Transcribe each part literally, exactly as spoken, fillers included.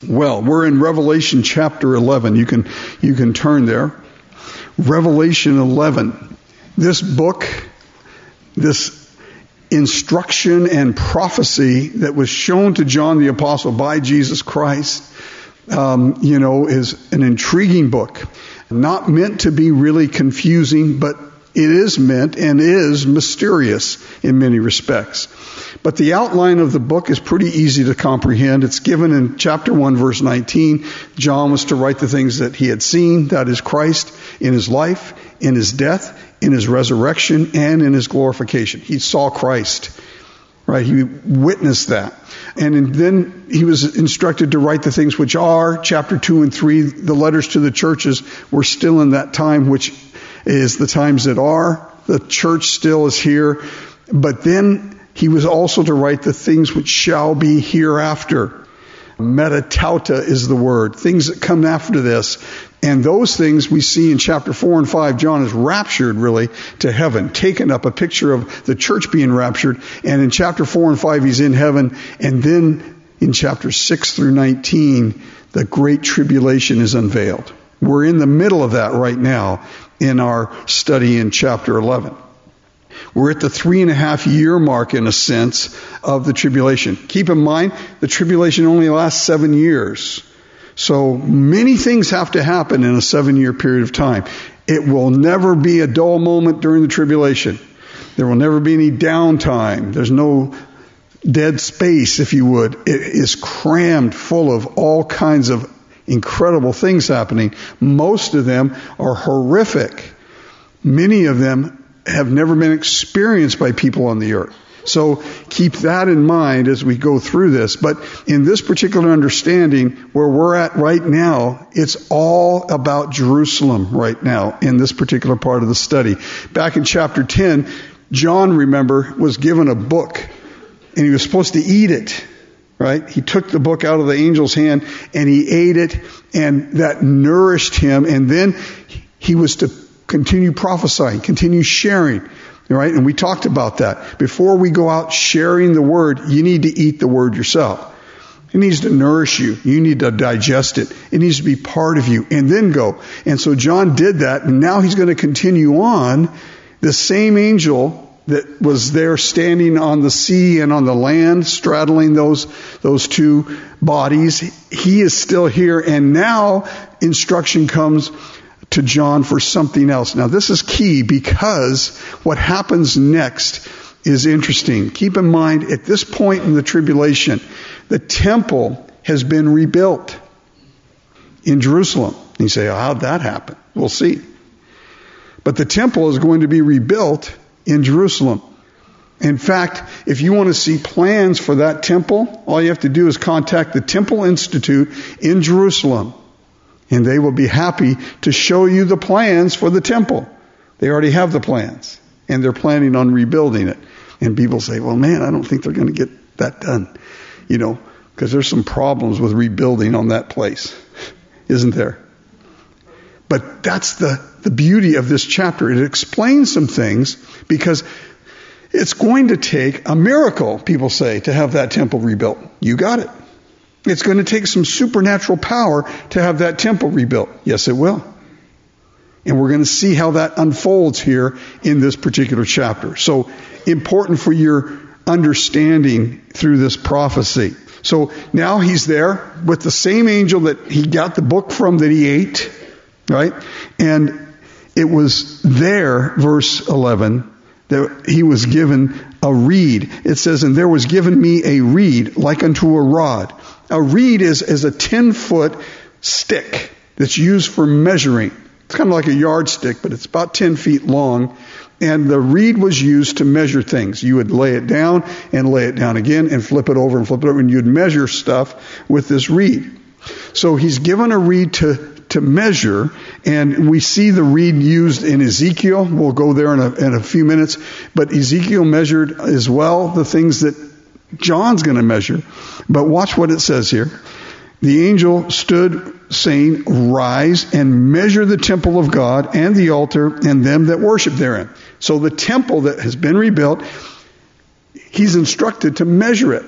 Well, we're in Revelation chapter eleven. You can, you can turn there. Revelation eleven. This book, this instruction and prophecy that was shown to John the Apostle by Jesus Christ, um, you know, is an intriguing book. Not meant to be really confusing, but it is meant and is mysterious in many respects. But the outline of the book is pretty easy to comprehend. It's given in chapter one, verse nineteen. John was to write the things that he had seen, that is Christ, in his life, in his death, in his resurrection, and in his glorification. He saw Christ, right? He witnessed that. And then he was instructed to write the things which are, chapter two and three, the letters to the churches were still in that time, which is the times that are. The church still is here. But then he was also to write the things which shall be hereafter. Metatauta is the word. Things that come after this. And those things we see in chapter four and five. John is raptured really to heaven, taken up, a picture of the church being raptured. And in chapter four and five he's in heaven. And then in chapter six through nineteen, the great tribulation is unveiled. We're in the middle of that right now in our study in chapter eleven. We're at the three and a half year mark, in a sense, of the tribulation. Keep in mind, the tribulation only lasts seven years. So many things have to happen in a seven-year period of time. It will never be a dull moment during the tribulation. There will never be any downtime. There's no dead space, if you would. It is crammed full of all kinds of incredible things happening. Most of them are horrific. Many of them have never been experienced by people on the earth. So keep that in mind as we go through this. But in this particular understanding, where we're at right now, it's all about Jerusalem right now in this particular part of the study. Back in chapter ten, John, remember, was given a book, and he was supposed to eat it. Right? He took the book out of the angel's hand and he ate it, and that nourished him. And then he was to continue prophesying, continue sharing. Right? And we talked about that. Before we go out sharing the word, you need to eat the word yourself. It needs to nourish you. You need to digest it. It needs to be part of you, and then go. And so John did that, and now he's going to continue on. The same angel that was there standing on the sea and on the land, straddling those, those two bodies, he is still here. And now instruction comes to John for something else. Now this is key, because what happens next is interesting. Keep in mind, at this point in the tribulation, the temple has been rebuilt in Jerusalem. And you say, oh, how'd that happen? We'll see. But the temple is going to be rebuilt in Jerusalem. In fact, if you want to see plans for that temple, all you have to do is contact the Temple Institute in Jerusalem, and they will be happy to show you the plans for the temple. They already have the plans, and they're planning on rebuilding it. And people say, well, man, I don't think they're going to get that done, you know, because there's some problems with rebuilding on that place, isn't there? But that's the, the beauty of this chapter. It explains some things, because it's going to take a miracle, people say, to have that temple rebuilt. You got it. It's going to take some supernatural power to have that temple rebuilt. Yes, it will. And we're going to see how that unfolds here in this particular chapter. So important for your understanding through this prophecy. So now he's there with the same angel that he got the book from that he ate. Right? And it was there, verse eleven, that he was given a reed. It says, and there was given me a reed like unto a rod. A reed is, is a ten-foot stick that's used for measuring. It's kind of like a yardstick, but it's about ten feet long. And the reed was used to measure things. You would lay it down and lay it down again and flip it over and flip it over, and you'd measure stuff with this reed. So he's given a reed to to measure, and we see the reed used in Ezekiel. We'll go there in a, in a few minutes. But Ezekiel measured as well the things that John's going to measure. But watch what it says here. The angel stood saying, rise and measure the temple of God and the altar and them that worship therein. So the temple that has been rebuilt, he's instructed to measure it.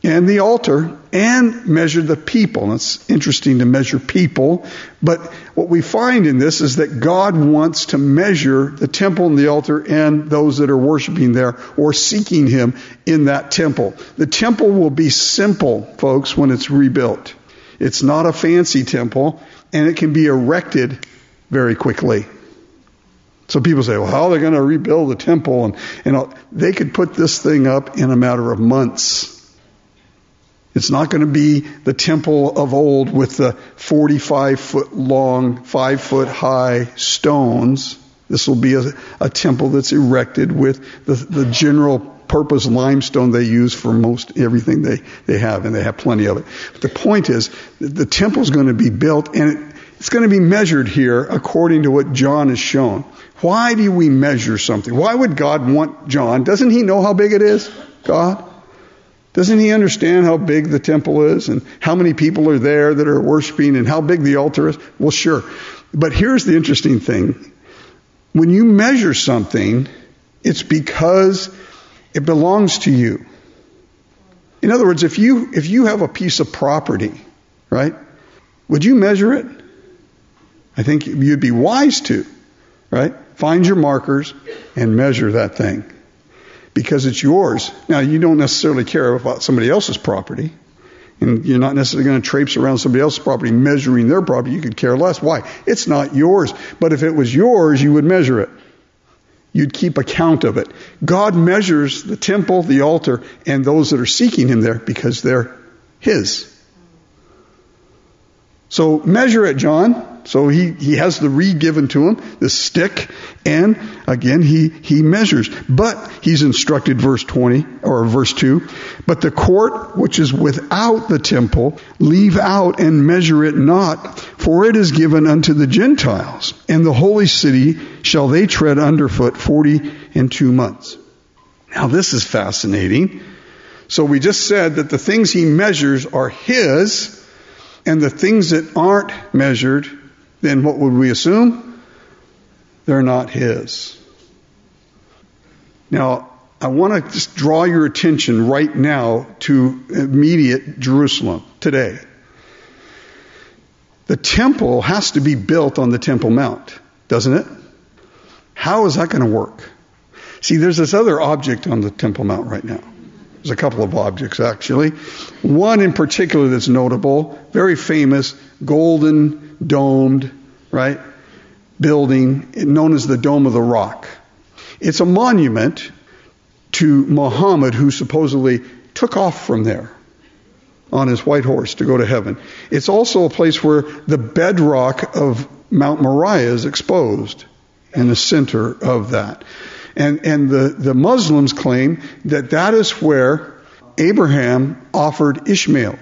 and the altar, and measure the people. And it's interesting to measure people, but what we find in this is that God wants to measure the temple and the altar and those that are worshiping there or seeking Him in that temple. The temple will be simple, folks, when it's rebuilt. It's not a fancy temple, and it can be erected very quickly. So people say, well, how are they going to rebuild the temple? And, and they could put this thing up in a matter of months. It's not going to be the temple of old with the forty-five foot long, five foot high stones. This will be a, a temple that's erected with the, the general purpose limestone they use for most everything they, they have, and they have plenty of it. But the point is, the temple is going to be built, and it, it's going to be measured here according to what John has shown. Why do we measure something? Why would God want John? Doesn't He know how big it is, God? Doesn't He understand how big the temple is and how many people are there that are worshiping and how big the altar is? Well, sure. But here's the interesting thing. When you measure something, it's because it belongs to you. In other words, if you if you have a piece of property, right, would you measure it? I think you'd be wise to, right? Find your markers and measure that thing because it's yours. Now, you don't necessarily care about somebody else's property, and you're not necessarily going to traipse around somebody else's property measuring their property. You could care less. Why? It's not yours. But if it was yours, you would measure it. You'd keep account of it. God measures the temple, the altar, and those that are seeking Him there because they're His. So measure it, John. So he, he has the reed given to him, the stick, and again he, he measures. But he's instructed, verse twenty, or verse two, but the court which is without the temple, leave out and measure it not, for it is given unto the Gentiles, and the holy city shall they tread underfoot forty and two months. Now this is fascinating. So we just said that the things he measures are his, and the things that aren't measured, then what would we assume? They're not his. Now, I want to just draw your attention right now to immediate Jerusalem today. The temple has to be built on the Temple Mount, doesn't it? How is that going to work? See, there's this other object on the Temple Mount right now. There's a couple of objects, actually. One in particular that's notable, very famous, golden domed, right, building known as the Dome of the Rock. It's a monument to Muhammad, who supposedly took off from there on his white horse to go to heaven. It's also a place where the bedrock of Mount Moriah is exposed in the center of that. And, and the, the Muslims claim that that is where Abraham offered Ishmael.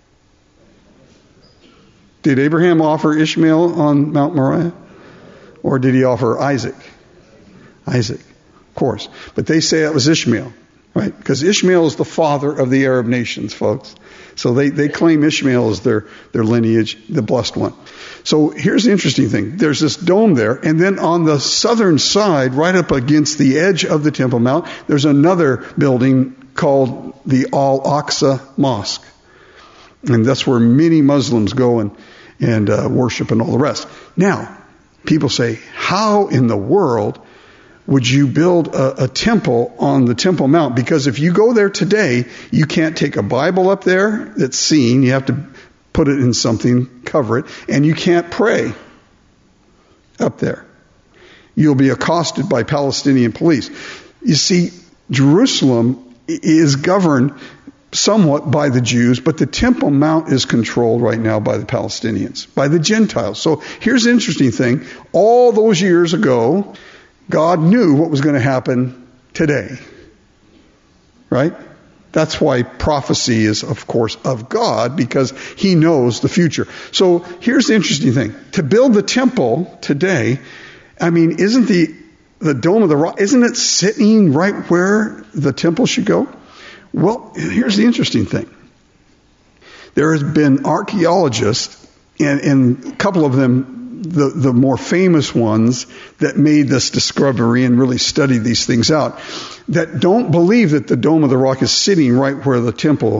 Did Abraham offer Ishmael on Mount Moriah? Or did he offer Isaac? Isaac, of course. But they say it was Ishmael, right? Because Ishmael is the father of the Arab nations, folks. So they, they claim Ishmael as their, their lineage, the blessed one. So here's the interesting thing. There's this dome there, and then on the southern side, right up against the edge of the Temple Mount, there's another building called the Al-Aqsa Mosque. And that's where many Muslims go and, and uh, worship and all the rest. Now, people say, how in the world would you build a, a temple on the Temple Mount? Because if you go there today, you can't take a Bible up there that's seen. You have to put it in something, cover it, and you can't pray up there. You'll be accosted by Palestinian police. You see, Jerusalem is governed somewhat by the Jews, but the Temple Mount is controlled right now by the Palestinians, by the Gentiles. So here's the interesting thing. All those years ago, God knew what was going to happen today. Right? That's why prophecy is, of course, of God, because He knows the future. So here's the interesting thing. To build the temple today, I mean, isn't the, the Dome of the Rock, isn't it sitting right where the temple should go? Well, here's the interesting thing. There has been archaeologists, and, and a couple of them, the, the more famous ones that made this discovery and really studied these things out, that don't believe that the Dome of the Rock is sitting right where the temple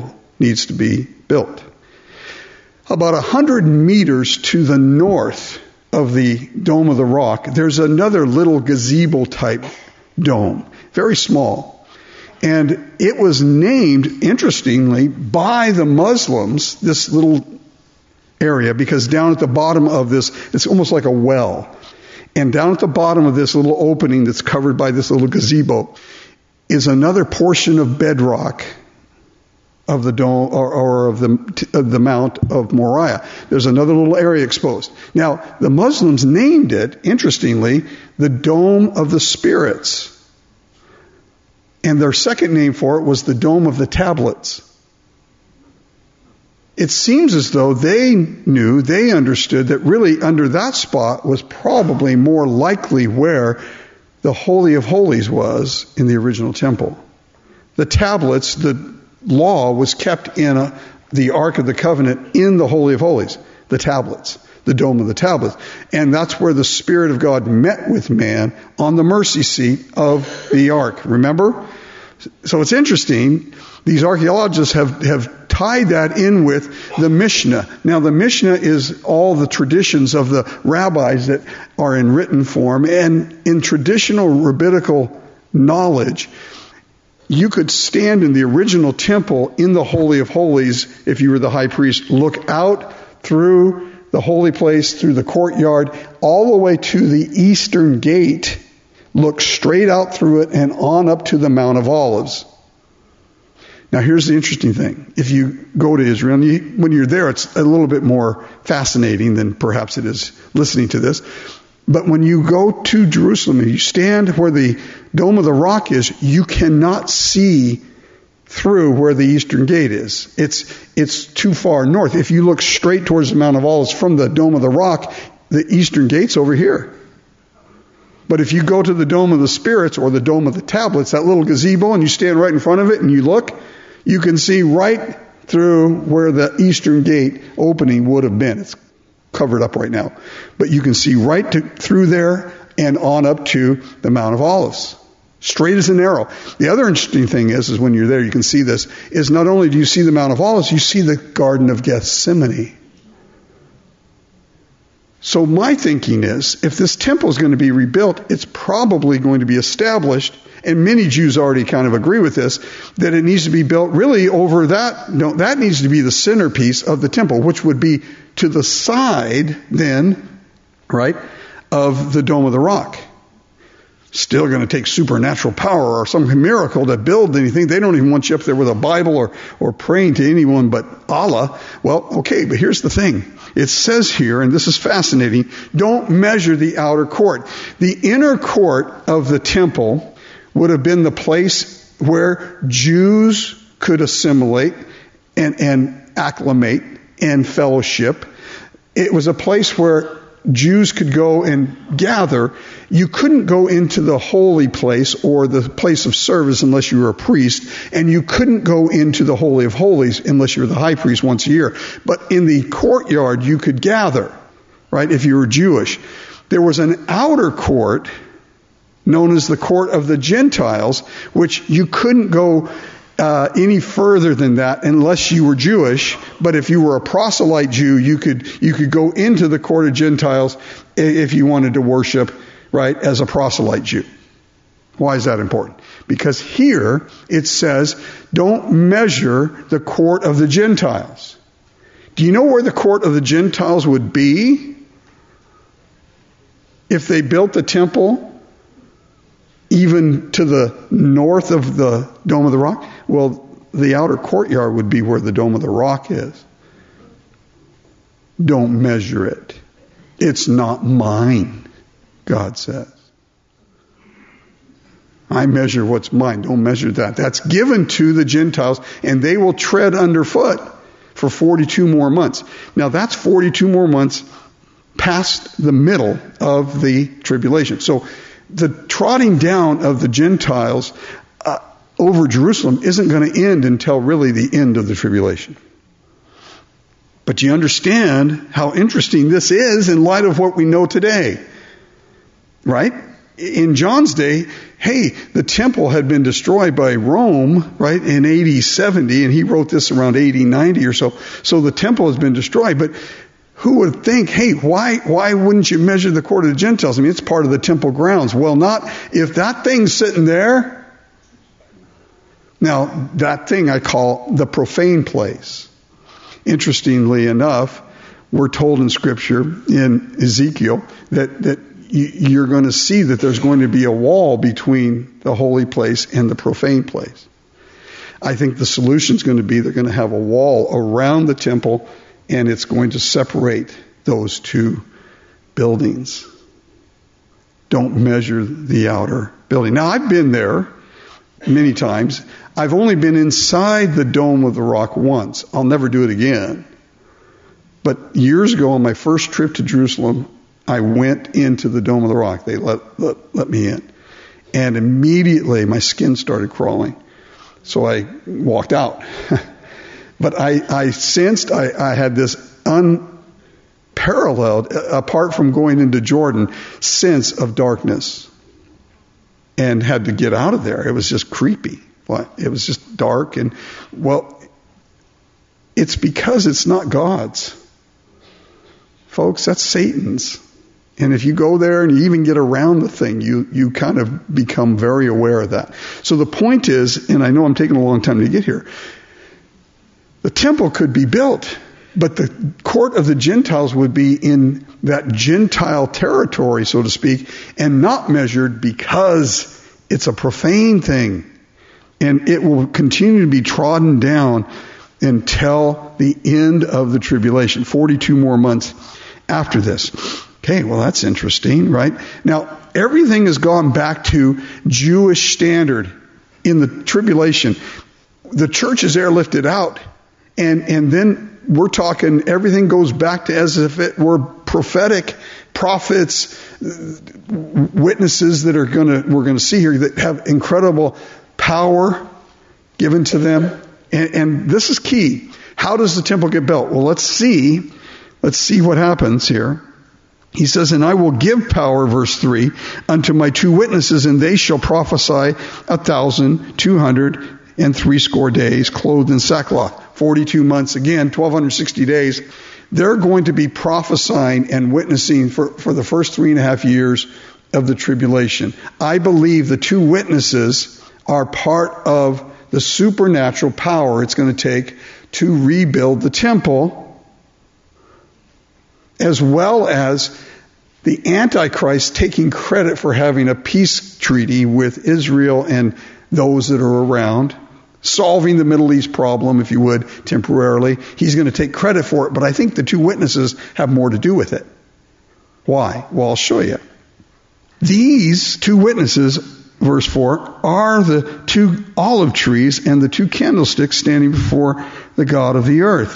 needs to be built. About a hundred meters to the north of the Dome of the Rock, there's another little gazebo-type dome, very small. And it was named, interestingly, by the Muslims, this little area, because down at the bottom of this, it's almost like a well. And down at the bottom of this little opening that's covered by this little gazebo is another portion of bedrock of the dome or, or of the of the Mount of Moriah. There's another little area exposed. Now, the Muslims named it, interestingly, the Dome of the Spirits. And their second name for it was the Dome of the Tablets. It seems as though they knew, they understood that really under that spot was probably more likely where the Holy of Holies was in the original temple. The tablets, the law was kept in a, the Ark of the Covenant in the Holy of Holies, the tablets, the Dome of the Tablets. And that's where the Spirit of God met with man on the mercy seat of the Ark. Remember? So it's interesting. These archaeologists have, have tied that in with the Mishnah. Now, the Mishnah is all the traditions of the rabbis that are in written form. And in traditional rabbinical knowledge, you could stand in the original temple in the Holy of Holies, if you were the high priest, look out through the holy place, through the courtyard, all the way to the eastern gate, look straight out through it and on up to the Mount of Olives. Now, here's the interesting thing. If you go to Israel, and you, when you're there, it's a little bit more fascinating than perhaps it is listening to this. But when you go to Jerusalem and you stand where the Dome of the Rock is, you cannot see through where the eastern gate is. It's, it's too far north. If you look straight towards the Mount of Olives from the Dome of the Rock, the eastern gate's over here. But if you go to the Dome of the Spirits or the Dome of the Tablets, that little gazebo, and you stand right in front of it and you look, you can see right through where the eastern gate opening would have been. It's covered up right now. But you can see right to, through there and on up to the Mount of Olives. Straight as an arrow. The other interesting thing is, is when you're there, you can see this, is not only do you see the Mount of Olives, you see the Garden of Gethsemane. So my thinking is, if this temple is going to be rebuilt, it's probably going to be established, and many Jews already kind of agree with this, that it needs to be built really over that, no, that needs to be the centerpiece of the temple, which would be to the side then, right, of the Dome of the Rock. Still going to take supernatural power or some miracle to build anything. They don't even want you up there with a Bible or, or praying to anyone but Allah. Well, okay, but here's the thing. It says here, and this is fascinating, don't measure the outer court. The inner court of the temple would have been the place where Jews could assimilate and, and acclimate and fellowship. It was a place where Jews could go and gather. You couldn't go into the holy place or the place of service unless you were a priest, and you couldn't go into the Holy of Holies unless you were the high priest once a year. But in the courtyard, you could gather, right, if you were Jewish. There was an outer court known as the court of the Gentiles, which you couldn't go Uh, any further than that unless you were Jewish. But if you were a proselyte Jew, you could you could go into the court of Gentiles if you wanted to worship, right, as a proselyte Jew. Why is that important? Because here it says, don't measure the court of the Gentiles. Do you know where the court of the Gentiles would be if they built the temple even to the north of the Dome of the Rock? Well, the outer courtyard would be where the Dome of the Rock is. Don't measure it. It's not mine, God says. I measure what's mine. Don't measure that. That's given to the Gentiles, and they will tread underfoot for forty-two more months. Now, that's forty-two more months past the middle of the tribulation. So, the trotting down of the Gentiles uh, over Jerusalem isn't going to end until really the end of the tribulation. But you understand how interesting this is in light of what we know today, right? in John's day, hey, the temple had been destroyed by Rome, right, in A D seventy, and he wrote this around A D ninety or so. So the temple has been destroyed. But who would think, hey, why why wouldn't you measure the court of the Gentiles? I mean, it's part of the temple grounds. Well, not if that thing's sitting there. Now, that thing I call the profane place. Interestingly enough, we're told in Scripture, in Ezekiel, that, that you're going to see that there's going to be a wall between the holy place and the profane place. I think the solution is going to be they're going to have a wall around the temple, and it's going to separate those two buildings. Don't measure the outer building. Now, I've been there many times. I've only been inside the Dome of the Rock once. I'll never do it again. But years ago, on my first trip to Jerusalem, I went into the Dome of the Rock. They let, let, let me in. And immediately my skin started crawling. So I walked out. But I, I sensed I, I had this unparalleled, apart from going into Jordan, sense of darkness. And had to get out of there. It was just creepy. It was just dark. And, well, it's because it's not God's. Folks, that's Satan's. And if you go there and you even get around the thing, you, you kind of become very aware of that. So the point is, and I know I'm taking a long time to get here, the temple could be built, but the court of the Gentiles would be in that Gentile territory, so to speak, and not measured because it's a profane thing. And it will continue to be trodden down until the end of the tribulation, forty-two more months after this. Okay, well, that's interesting, right? Now, everything has gone back to Jewish standard in the tribulation. The church is airlifted out, and, and then we're talking everything goes back to as if it were prophetic prophets, witnesses that are going to we're going to see here that have incredible power given to them. And, and this is key. How does the temple get built? Well, let's see. Let's see what happens here. He says, and I will give power, verse three, unto my two witnesses, and they shall prophesy a thousand two hundred and threescore days, clothed in sackcloth. Forty-two months, again, twelve sixty days. They're going to be prophesying and witnessing for, for the first three and a half years of the tribulation. I believe the two witnesses are part of the supernatural power it's going to take to rebuild the temple, as well as the Antichrist taking credit for having a peace treaty with Israel and those that are around, solving the Middle East problem, if you would, temporarily. He's going to take credit for it, but I think the two witnesses have more to do with it. Why? Well, I'll show you. These two witnesses, verse four, are the two olive trees and the two candlesticks standing before the God of the earth.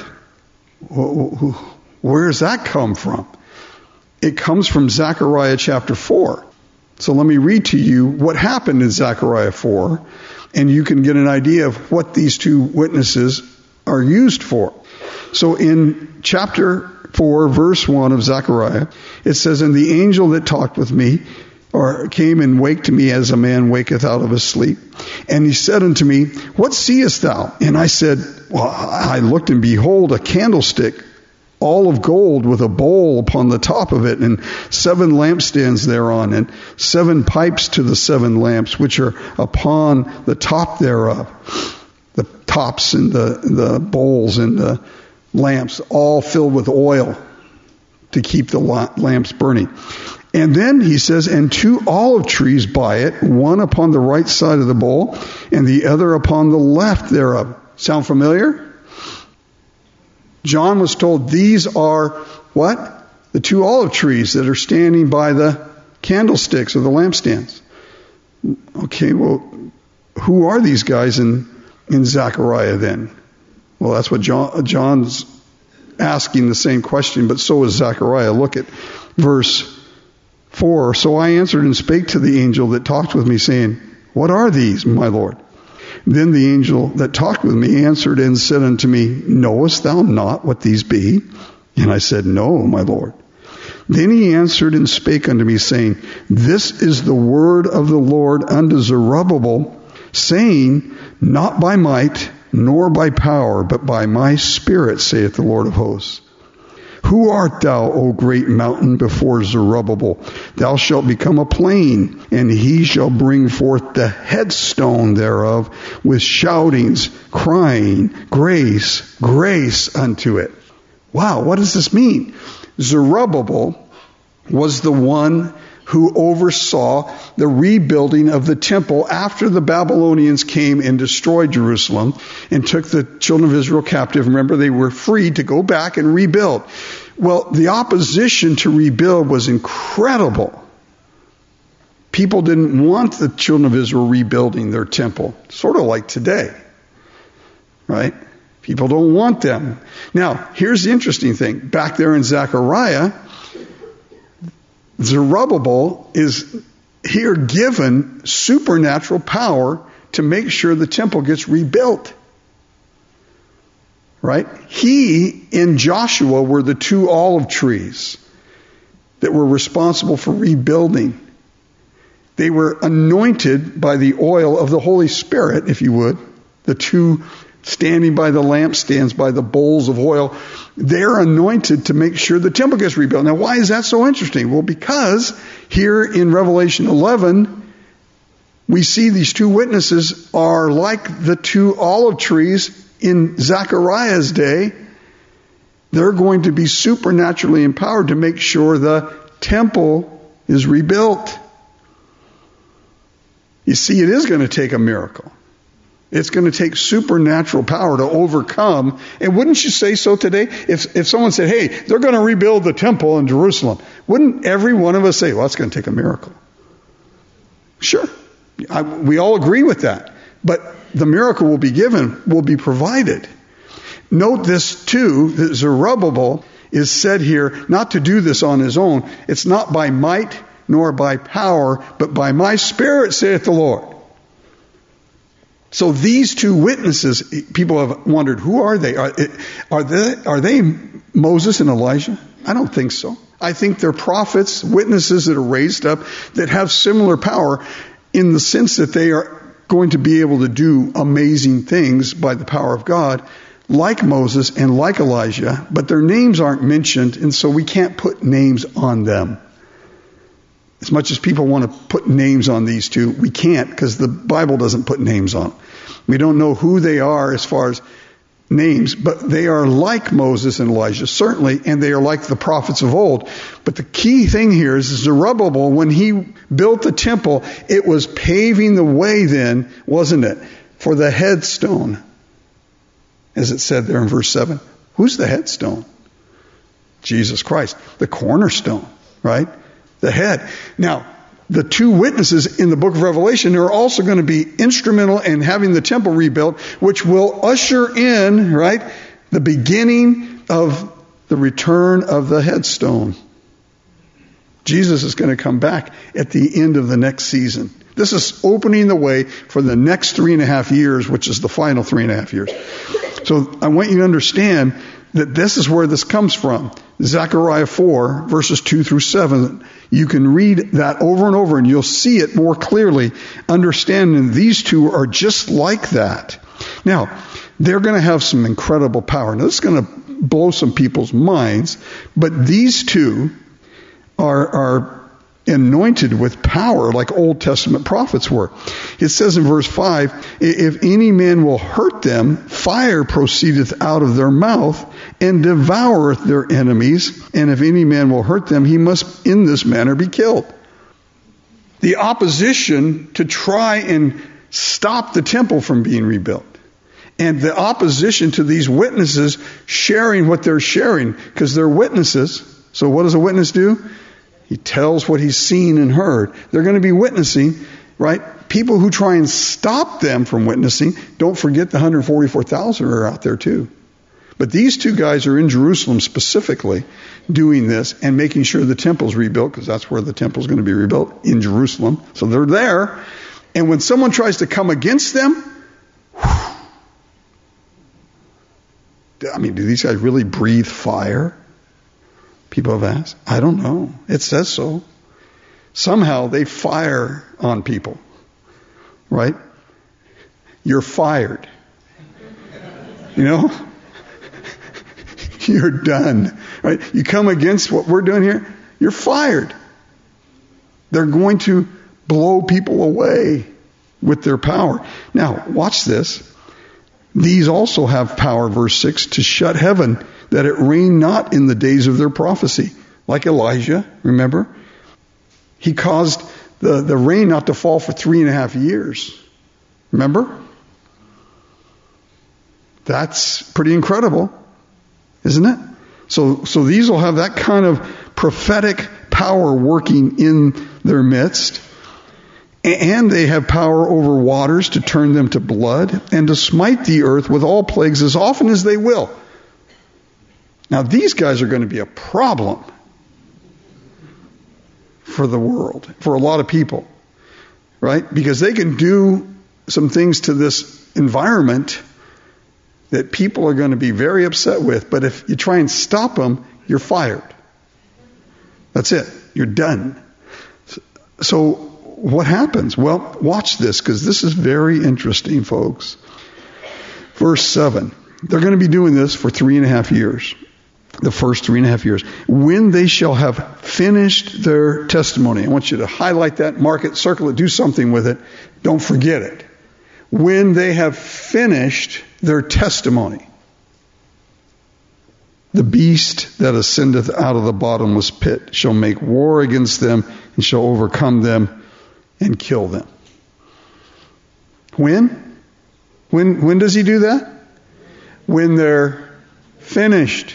Where does that come from? It comes from Zechariah chapter four. So let me read to you what happened in Zechariah four, and you can get an idea of what these two witnesses are used for. So in chapter four, verse one of Zechariah, it says, and the angel that talked with me, or came and waked me as a man waketh out of his sleep. And he said unto me, what seest thou? And I said, well, I looked, and behold, a candlestick, all of gold, with a bowl upon the top of it, and seven lampstands thereon, and seven pipes to the seven lamps, which are upon the top thereof. The tops and the, the bowls and the lamps, all filled with oil to keep the lamps burning. And then he says, and two olive trees by it, one upon the right side of the bowl, and the other upon the left thereof. Sound familiar? John was told these are what? The two olive trees that are standing by the candlesticks or the lampstands. Okay, well, who are these guys in, in Zechariah then? Well, that's what John, John's asking the same question, but so is Zechariah. Look at verse four. So I answered and spake to the angel that talked with me, saying, what are these, my Lord? Then the angel that talked with me answered and said unto me, knowest thou not what these be? And I said, no, my Lord. Then he answered and spake unto me, saying, This is the word of the Lord unto Zerubbabel, saying, Not by might, nor by power, but by my Spirit, saith the Lord of hosts. Who art thou, O great mountain, before Zerubbabel? Thou shalt become a plain, and he shall bring forth the headstone thereof with shoutings, crying, Grace, grace unto it. Wow, what does this mean? Zerubbabel was the one who oversaw the rebuilding of the temple after the Babylonians came and destroyed Jerusalem and took the children of Israel captive. Remember, they were free to go back and rebuild. Well, the opposition to rebuild was incredible. People didn't want the children of Israel rebuilding their temple, sort of like today, right? People don't want them. Now, here's the interesting thing. Back there in Zechariah, Zerubbabel is here given supernatural power to make sure the temple gets rebuilt. Right? He and Joshua were the two olive trees that were responsible for rebuilding. They were anointed by the oil of the Holy Spirit, if you would. The two standing by the lampstands, by the bowls of oil, they're anointed to make sure the temple gets rebuilt. Now, why is that so interesting? Well, because here in Revelation eleven, we see these two witnesses are like the two olive trees in Zechariah's day. They're going to be supernaturally empowered to make sure the temple is rebuilt. You see, it is going to take a miracle. It's going to take supernatural power to overcome. And wouldn't you say so today? If if someone said, hey, they're going to rebuild the temple in Jerusalem, wouldn't every one of us say, well, it's going to take a miracle? Sure. I, we all agree with that. But the miracle will be given, will be provided. Note this too, that Zerubbabel is said here not to do this on his own. It's not by might nor by power, but by my Spirit, saith the Lord. So these two witnesses, people have wondered, who are they? Are, are they? are they Moses and Elijah? I don't think so. I think they're prophets, witnesses that are raised up that have similar power in the sense that they are going to be able to do amazing things by the power of God, like Moses and like Elijah, but their names aren't mentioned, and so we can't put names on them. As much as people want to put names on these two, we can't, because the Bible doesn't put names on them. We don't know who they are as far as names, but they are like Moses and Elijah, certainly, and they are like the prophets of old. But the key thing here is Zerubbabel, when he built the temple, it was paving the way then, wasn't it, for the headstone, as it said there in verse seven. Who's the headstone? Jesus Christ, the cornerstone, right? The head. Now, the two witnesses in the book of Revelation are also going to be instrumental in having the temple rebuilt, which will usher in, right, the beginning of the return of the headstone. Jesus is going to come back at the end of the next season. This is opening the way for the next three and a half years, which is the final three and a half years. So I want you to understand that this is where this comes from. Zechariah four, verses two through seven. You can read that over and over and you'll see it more clearly, understanding these two are just like that. Now, they're going to have some incredible power. Now, this is going to blow some people's minds, but these two are, are anointed with power like Old Testament prophets were. It says in verse five, if any man will hurt them, fire proceedeth out of their mouth and devoureth their enemies. And if any man will hurt them, he must in this manner be killed. The opposition to try and stop the temple from being rebuilt. And the opposition to these witnesses sharing what they're sharing, because they're witnesses. So what does a witness do? He tells what he's seen and heard. They're going to be witnessing, right? People who try and stop them from witnessing, don't forget the one hundred forty-four thousand are out there too. But these two guys are in Jerusalem specifically doing this and making sure the temple's rebuilt, because that's where the temple's going to be rebuilt, in Jerusalem. So they're there. And when someone tries to come against them, whew, I mean, do these guys really breathe fire? People have asked. I don't know. It says so. Somehow they fire on people, right? You're fired. You know? You're done, right? You come against what we're doing here, you're fired. They're going to blow people away with their power. Now, watch this. These also have power, verse six, to shut heaven, that it rain not in the days of their prophecy. Like Elijah, remember? He caused the, the rain not to fall for three and a half years. Remember? That's pretty incredible, isn't it? So, so these will have that kind of prophetic power working in their midst. And they have power over waters to turn them to blood and to smite the earth with all plagues as often as they will. Now, these guys are going to be a problem for the world, for a lot of people, right? Because they can do some things to this environment that people are going to be very upset with. But if you try and stop them, you're fired. That's it. You're done. So what happens? Well, watch this, because this is very interesting, folks. Verse seven. They're going to be doing this for three and a half years. The first three and a half years. When they shall have finished their testimony. I want you to highlight that, mark it, circle it, do something with it. Don't forget it. When they have finished their testimony. The beast that ascendeth out of the bottomless pit shall make war against them and shall overcome them and kill them. When? When, when does he do that? When they're finished.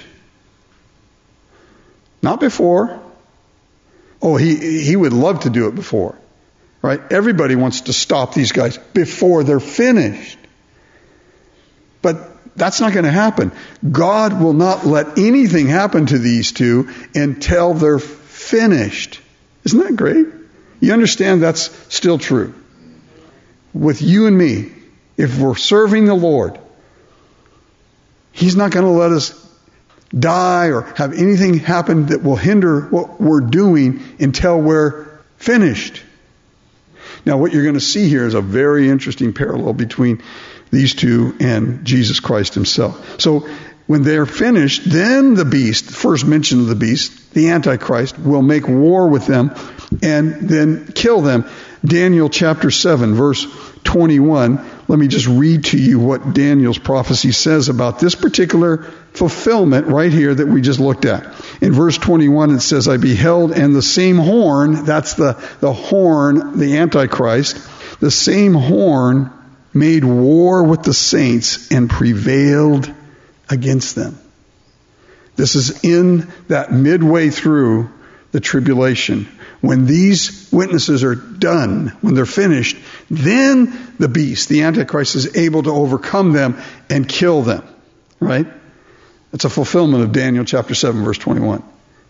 Not before. Oh, he, he would love to do it before. Right? Everybody wants to stop these guys before they're finished. But that's not going to happen. God will not let anything happen to these two until they're finished. Isn't that great? You understand that's still true. With you and me, if we're serving the Lord, He's not going to let us die or have anything happen that will hinder what we're doing until we're finished. Now, what you're going to see here is a very interesting parallel between these two and Jesus Christ Himself. So, when they're finished, then the beast, the first mention of the beast, the Antichrist, will make war with them and then kill them. Daniel chapter seven, verse twenty-one. Let me just read to you what Daniel's prophecy says about this particular fulfillment right here that we just looked at. In verse twenty-one, it says, I beheld, and the same horn, that's the, the horn, the Antichrist, the same horn made war with the saints and prevailed against them. This is in that midway through the tribulation. When these witnesses are done, when they're finished, then the beast, the Antichrist, is able to overcome them and kill them. Right? It's a fulfillment of Daniel chapter seven, verse twenty-one.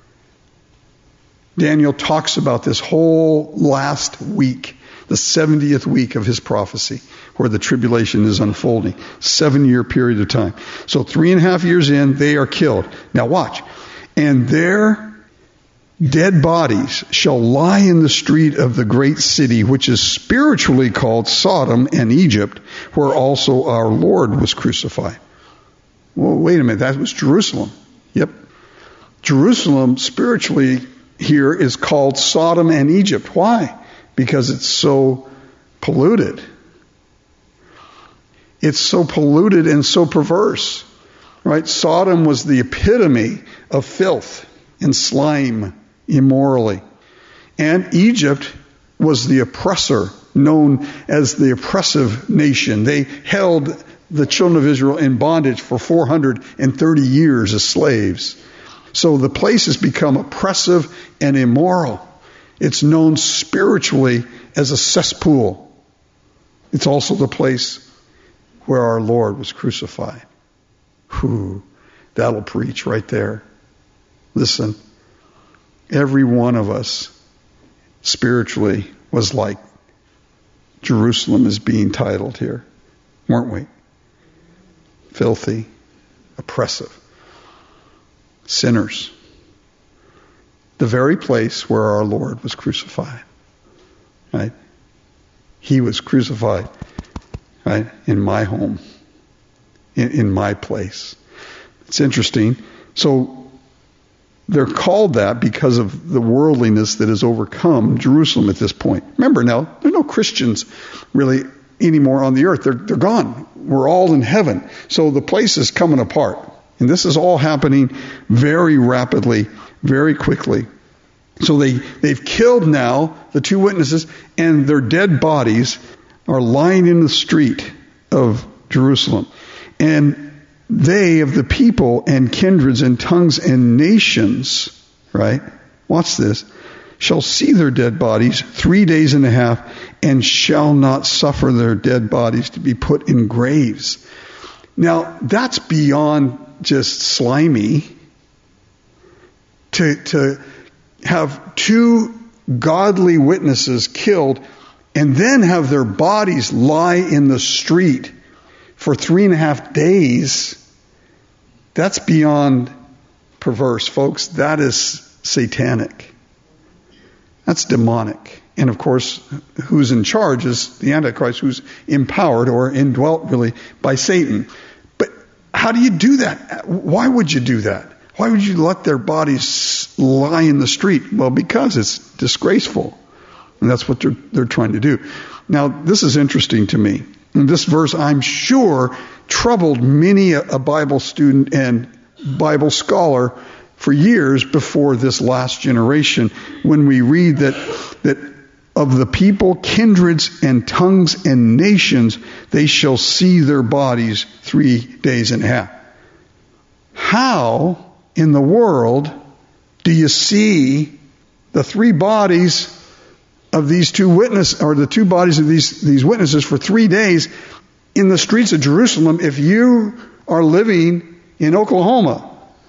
Daniel talks about this whole last week, the seventieth week of his prophecy, where the tribulation is unfolding. Seven-year period of time. So three and a half years in, they are killed. Now watch. And their dead bodies shall lie in the street of the great city, which is spiritually called Sodom and Egypt, where also our Lord was crucified. Well, wait a minute. That was Jerusalem. Yep. Jerusalem spiritually here is called Sodom and Egypt. Why? Because it's so polluted. It's so polluted and so perverse. Right? Sodom was the epitome of filth and slime immorally. And Egypt was the oppressor, known as the oppressive nation. They held the children of Israel in bondage for four hundred thirty years as slaves. So the place has become oppressive and immoral. It's known spiritually as a cesspool. It's also the place where our Lord was crucified. Whew, that'll preach right there. Listen, every one of us spiritually was like Jerusalem is being titled here, weren't we? Filthy, oppressive, sinners, the very place where our Lord was crucified. Right? He was crucified, right, in my home, in, in my place. It's interesting. So they're called that because of the worldliness that has overcome Jerusalem at this point. Remember now, there are no Christians really anymore on the earth. They're, they're gone. We're all in heaven. So the place is coming apart. And this is all happening very rapidly, very quickly. So they, they've killed now the two witnesses, and their dead bodies are lying in the street of Jerusalem. And they of the people and kindreds and tongues and nations, right? Watch this. Shall see their dead bodies three days and a half, and shall not suffer their dead bodies to be put in graves. Now, that's beyond just slimy. To, to have two godly witnesses killed and then have their bodies lie in the street for three and a half days, that's beyond perverse, folks. That is satanic. That's demonic. And of course, who's in charge is the Antichrist, who's empowered or indwelt really by Satan. But how do you do that? Why would you do that? Why would you let their bodies lie in the street? Well, because it's disgraceful. And that's what they're, they're trying to do. Now, this is interesting to me. And this verse, I'm sure, troubled many a, a Bible student and Bible scholar for years before this last generation, when we read that, that of the people, kindreds and tongues and nations, they shall see their bodies three days and a half. How in the world do you see the three bodies of these two witnesses, or the two bodies of these, these witnesses for three days in the streets of Jerusalem if you are living in Oklahoma?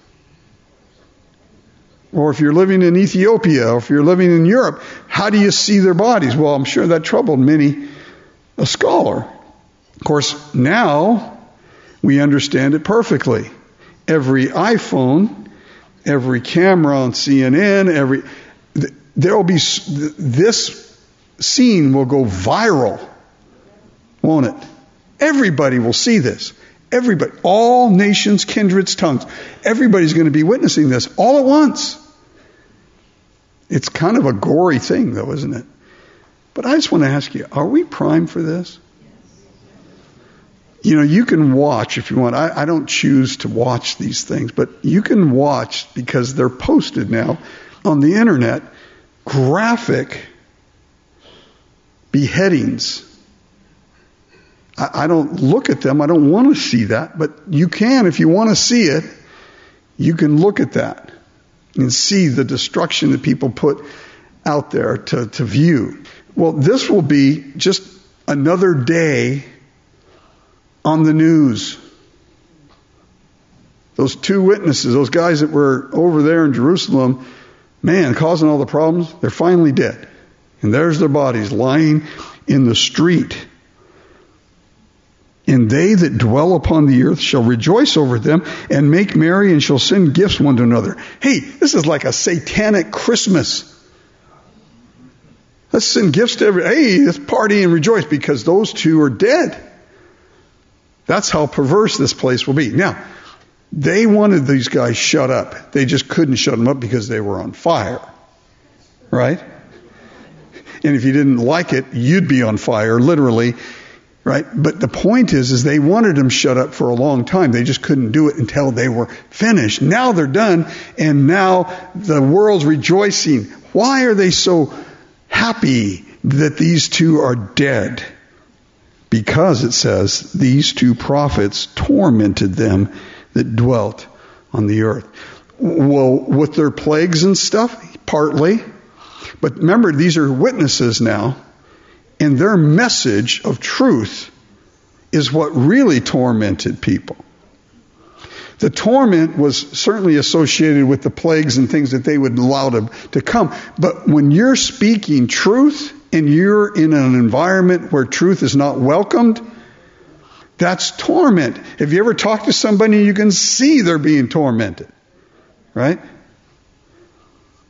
Or if you're living in Ethiopia, or if you're living in Europe, how do you see their bodies? Well, I'm sure that troubled many a scholar. Of course, now we understand it perfectly. Every iPhone, every camera on C N N, every there will be this scene will go viral, won't it? Everybody will see this. Everybody, all nations, kindreds, tongues. Everybody's going to be witnessing this all at once. It's kind of a gory thing, though, isn't it? But I just want to ask you, are we primed for this? You know, you can watch if you want. I, I don't choose to watch these things, but you can watch because they're posted now on the internet, graphic beheadings. I, I don't look at them. I don't want to see that, but you can, if you want to see it, you can look at that and see the destruction that people put out there to, to view. Well, this will be just another day on the news. Those two witnesses, those guys that were over there in Jerusalem, man, causing all the problems, they're finally dead. And there's their bodies lying in the street. And they that dwell upon the earth shall rejoice over them and make merry and shall send gifts one to another. Hey, this is like a satanic Christmas. Let's send gifts to every, hey, let's party and rejoice because those two are dead. That's how perverse this place will be. Now, they wanted these guys shut up. They just couldn't shut them up because they were on fire. Right? And if you didn't like it, you'd be on fire, literally. Right? But the point is, is they wanted them shut up for a long time. They just couldn't do it until they were finished. Now they're done, and now the world's rejoicing. Why are they so happy that these two are dead? Because it says, these two prophets tormented them that dwelt on the earth. Well, with their plagues and stuff, partly. But remember, these are witnesses now. And their message of truth is what really tormented people. The torment was certainly associated with the plagues and things that they would allow to, to come. But when you're speaking truth and you're in an environment where truth is not welcomed, that's torment. Have you ever talked to somebody you can see they're being tormented? Right?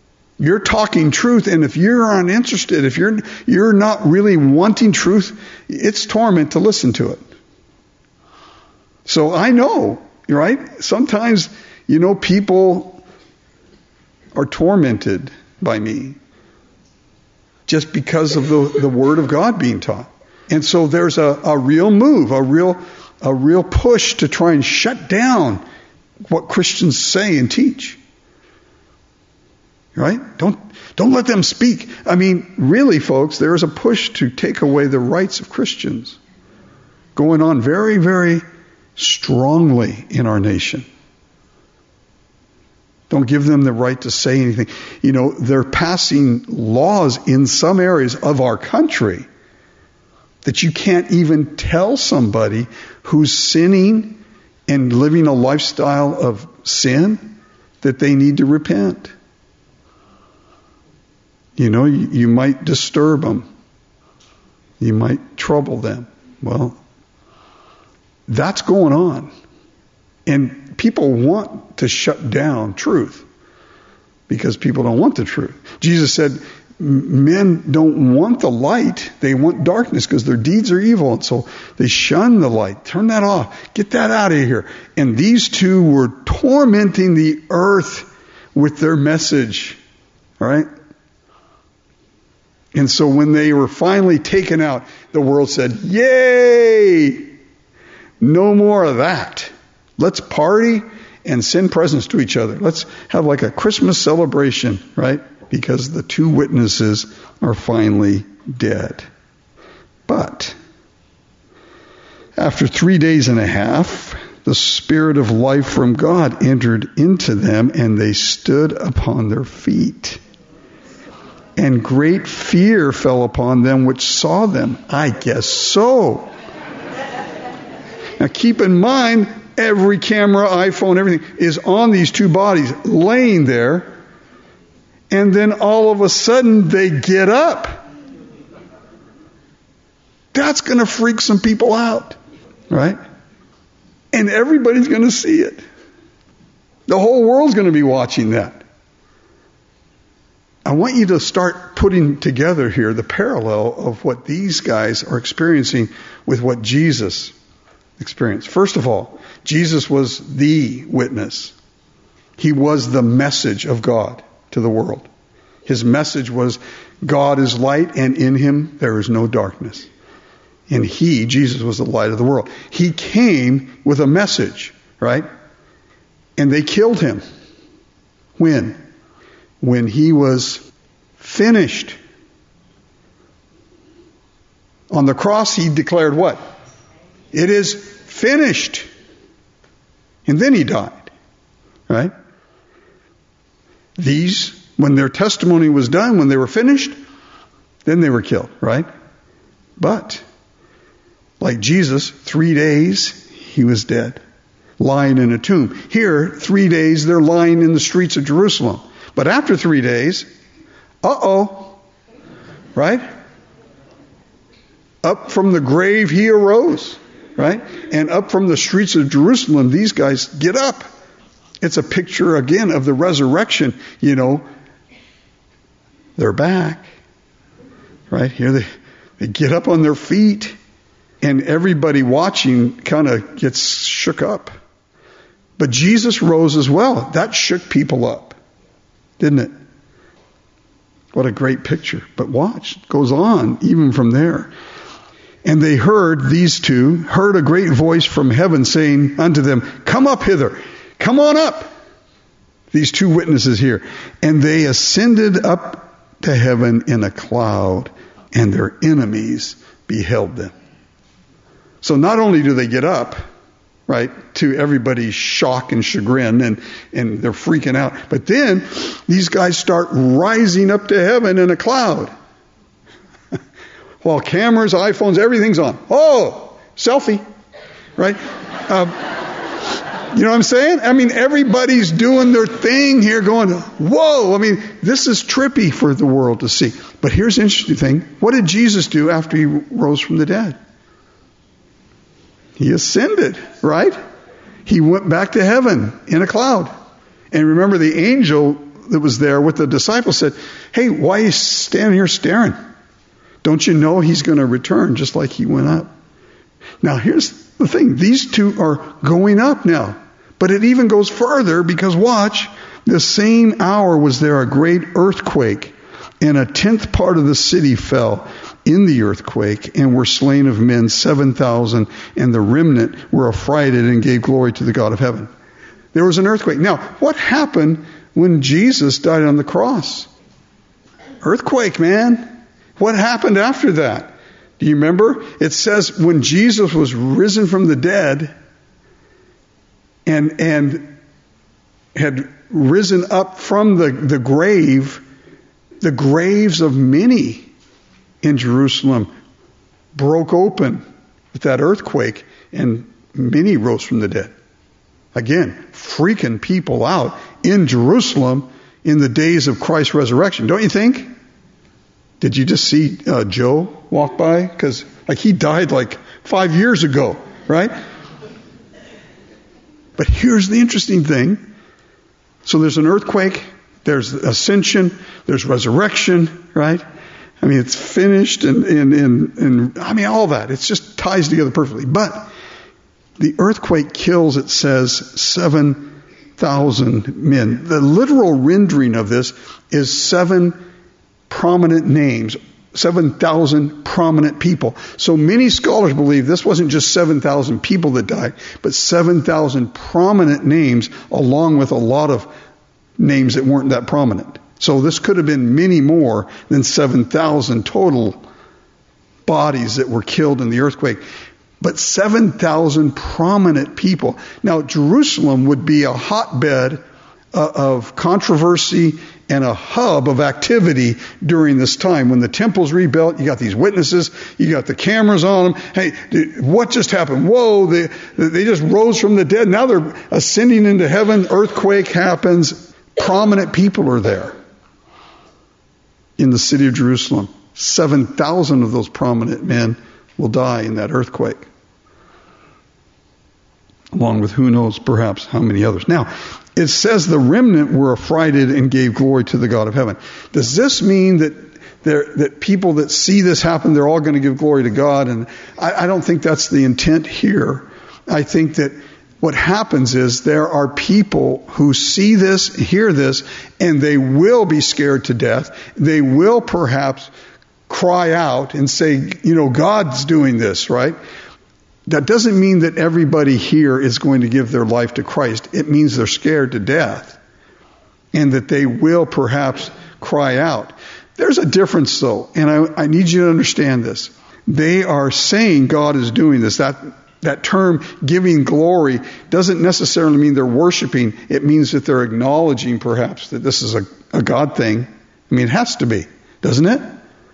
You're talking truth, and if you're uninterested, if you're you're not really wanting truth, it's torment to listen to it. So I know, right? Sometimes, you know, people are tormented by me just because of the, the Word of God being taught. And so there's a, a real move, a real a real push to try and shut down what Christians say and teach. Right? Don't don't let them speak. I mean, really, folks, there is a push to take away the rights of Christians going on very, very strongly in our nation. Don't give them the right to say anything. You know, they're passing laws in some areas of our country that you can't even tell somebody who's sinning and living a lifestyle of sin that they need to repent. You know, you, you might disturb them. You might trouble them. Well, that's going on. And people want to shut down truth because people don't want the truth. Jesus said, men don't want the light. They want darkness because their deeds are evil. And so they shun the light. Turn that off. Get that out of here. And these two were tormenting the earth with their message. All right? And so when they were finally taken out, the world said, yay! No more of that. Let's party and send presents to each other. Let's have like a Christmas celebration, right? Because the two witnesses are finally dead. But after three days and a half, the Spirit of life from God entered into them, and they stood upon their feet. And great fear fell upon them which saw them. I guess so. Now keep in mind, every camera, iPhone, everything is on these two bodies laying there. And then all of a sudden they get up. That's going to freak some people out, right? And everybody's going to see it. The whole world's going to be watching that. I want you to start putting together here the parallel of what these guys are experiencing with what Jesus experienced. First of all, Jesus was the witness. He was the message of God to the world. His message was, God is light, and in him there is no darkness. And he, Jesus, was the light of the world. He came with a message, right? And they killed him. When? When he was finished. On the cross, he declared what? It is finished. And then he died, right? These, when their testimony was done, when they were finished, then they were killed, right? But, like Jesus, three days, he was dead, lying in a tomb. Here, three days, they're lying in the streets of Jerusalem. But after three days, uh-oh, right? Up from the grave he arose, right? And up from the streets of Jerusalem, these guys get up. It's a picture, again, of the resurrection. You know, they're back, right? Here they, they get up on their feet, and everybody watching kind of gets shook up. But Jesus rose as well. That shook people up. Didn't it? What a great picture. But watch, it goes on even from there. And they heard, these two, heard a great voice from heaven saying unto them, come up hither, come on up. These two witnesses here. And they ascended up to heaven in a cloud, and their enemies beheld them. So not only do they get up, right, to everybody's shock and chagrin, and, and they're freaking out. But then these guys start rising up to heaven in a cloud. While cameras, iPhones, everything's on. Oh, selfie, right? Um, you know what I'm saying? I mean, everybody's doing their thing here going, whoa, I mean, this is trippy for the world to see. But here's the interesting thing. What did Jesus do after he rose from the dead? He ascended, right? He went back to heaven in a cloud. And remember, the angel that was there with the disciples said, hey, why are you standing here staring? Don't you know he's going to return just like he went up? Now, here's the thing. These two are going up now. But it even goes further because, watch, the same hour was there a great earthquake, and a tenth part of the city fell in the earthquake, and were slain of men seven thousand, and the remnant were affrighted and gave glory to the God of heaven. There was an earthquake. Now, what happened when Jesus died on the cross? Earthquake, man. What happened after that? Do you remember? It says when Jesus was risen from the dead and and had risen up from the, the grave, the graves of many in Jerusalem broke open with that earthquake, and many rose from the dead. Again, freaking people out in Jerusalem in the days of Christ's resurrection. Don't you think? Did you just see uh, Joe walk by? Because like he died like five years ago, right? But here's the interesting thing. So there's an earthquake, there's ascension, there's resurrection, right? I mean, it's finished and, and, and, and I mean, all that. It just ties together perfectly. But the earthquake kills, it says, seven thousand men. The literal rendering of this is seven prominent names, seven thousand prominent people. So many scholars believe this wasn't just seven thousand people that died, but seven thousand prominent names along with a lot of names that weren't that prominent. So this could have been many more than seven thousand total bodies that were killed in the earthquake. But seven thousand prominent people. Now, Jerusalem would be a hotbed uh, of controversy and a hub of activity during this time. When the temple's rebuilt, you got these witnesses, you got the cameras on them. Hey, dude, what just happened? Whoa, they, they just rose from the dead. Now they're ascending into heaven. Earthquake happens. Prominent people are there in the city of Jerusalem. seven thousand of those prominent men will die in that earthquake, along with who knows perhaps how many others. Now, it says the remnant were affrighted and gave glory to the God of heaven. Does this mean that there, that people that see this happen, they're all going to give glory to God? And I, I don't think that's the intent here. I think that what happens is there are people who see this, hear this, and they will be scared to death. They will perhaps cry out and say, you know, God's doing this, right? That doesn't mean that everybody here is going to give their life to Christ. It means they're scared to death and that they will perhaps cry out. There's a difference, though, and I, I need you to understand this. They are saying God is doing this. That that term, giving glory, doesn't necessarily mean they're worshiping. It means that they're acknowledging, perhaps, that this is a, a God thing. I mean, it has to be, doesn't it?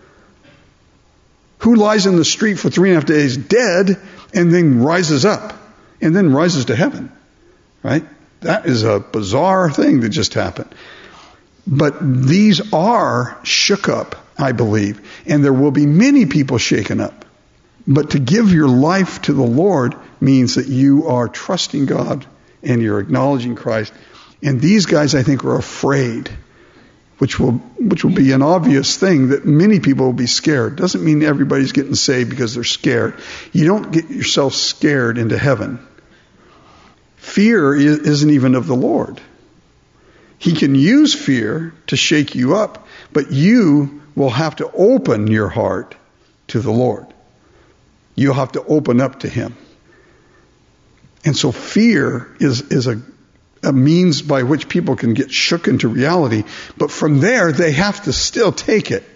Who lies in the street for three and a half days dead and then rises up and then rises to heaven, right? That is a bizarre thing that just happened. But these are shook up, I believe, and there will be many people shaken up. But to give your life to the Lord means that you are trusting God and you're acknowledging Christ. And these guys, I think, are afraid, which will which will be an obvious thing that many people will be scared. Doesn't mean everybody's getting saved because they're scared. You don't get yourself scared into heaven. Fear isn't even of the Lord. He can use fear to shake you up, but you will have to open your heart to the Lord. You'll have to open up to Him. And so fear is, is a a means by which people can get shook into reality. But from there, they have to still take it.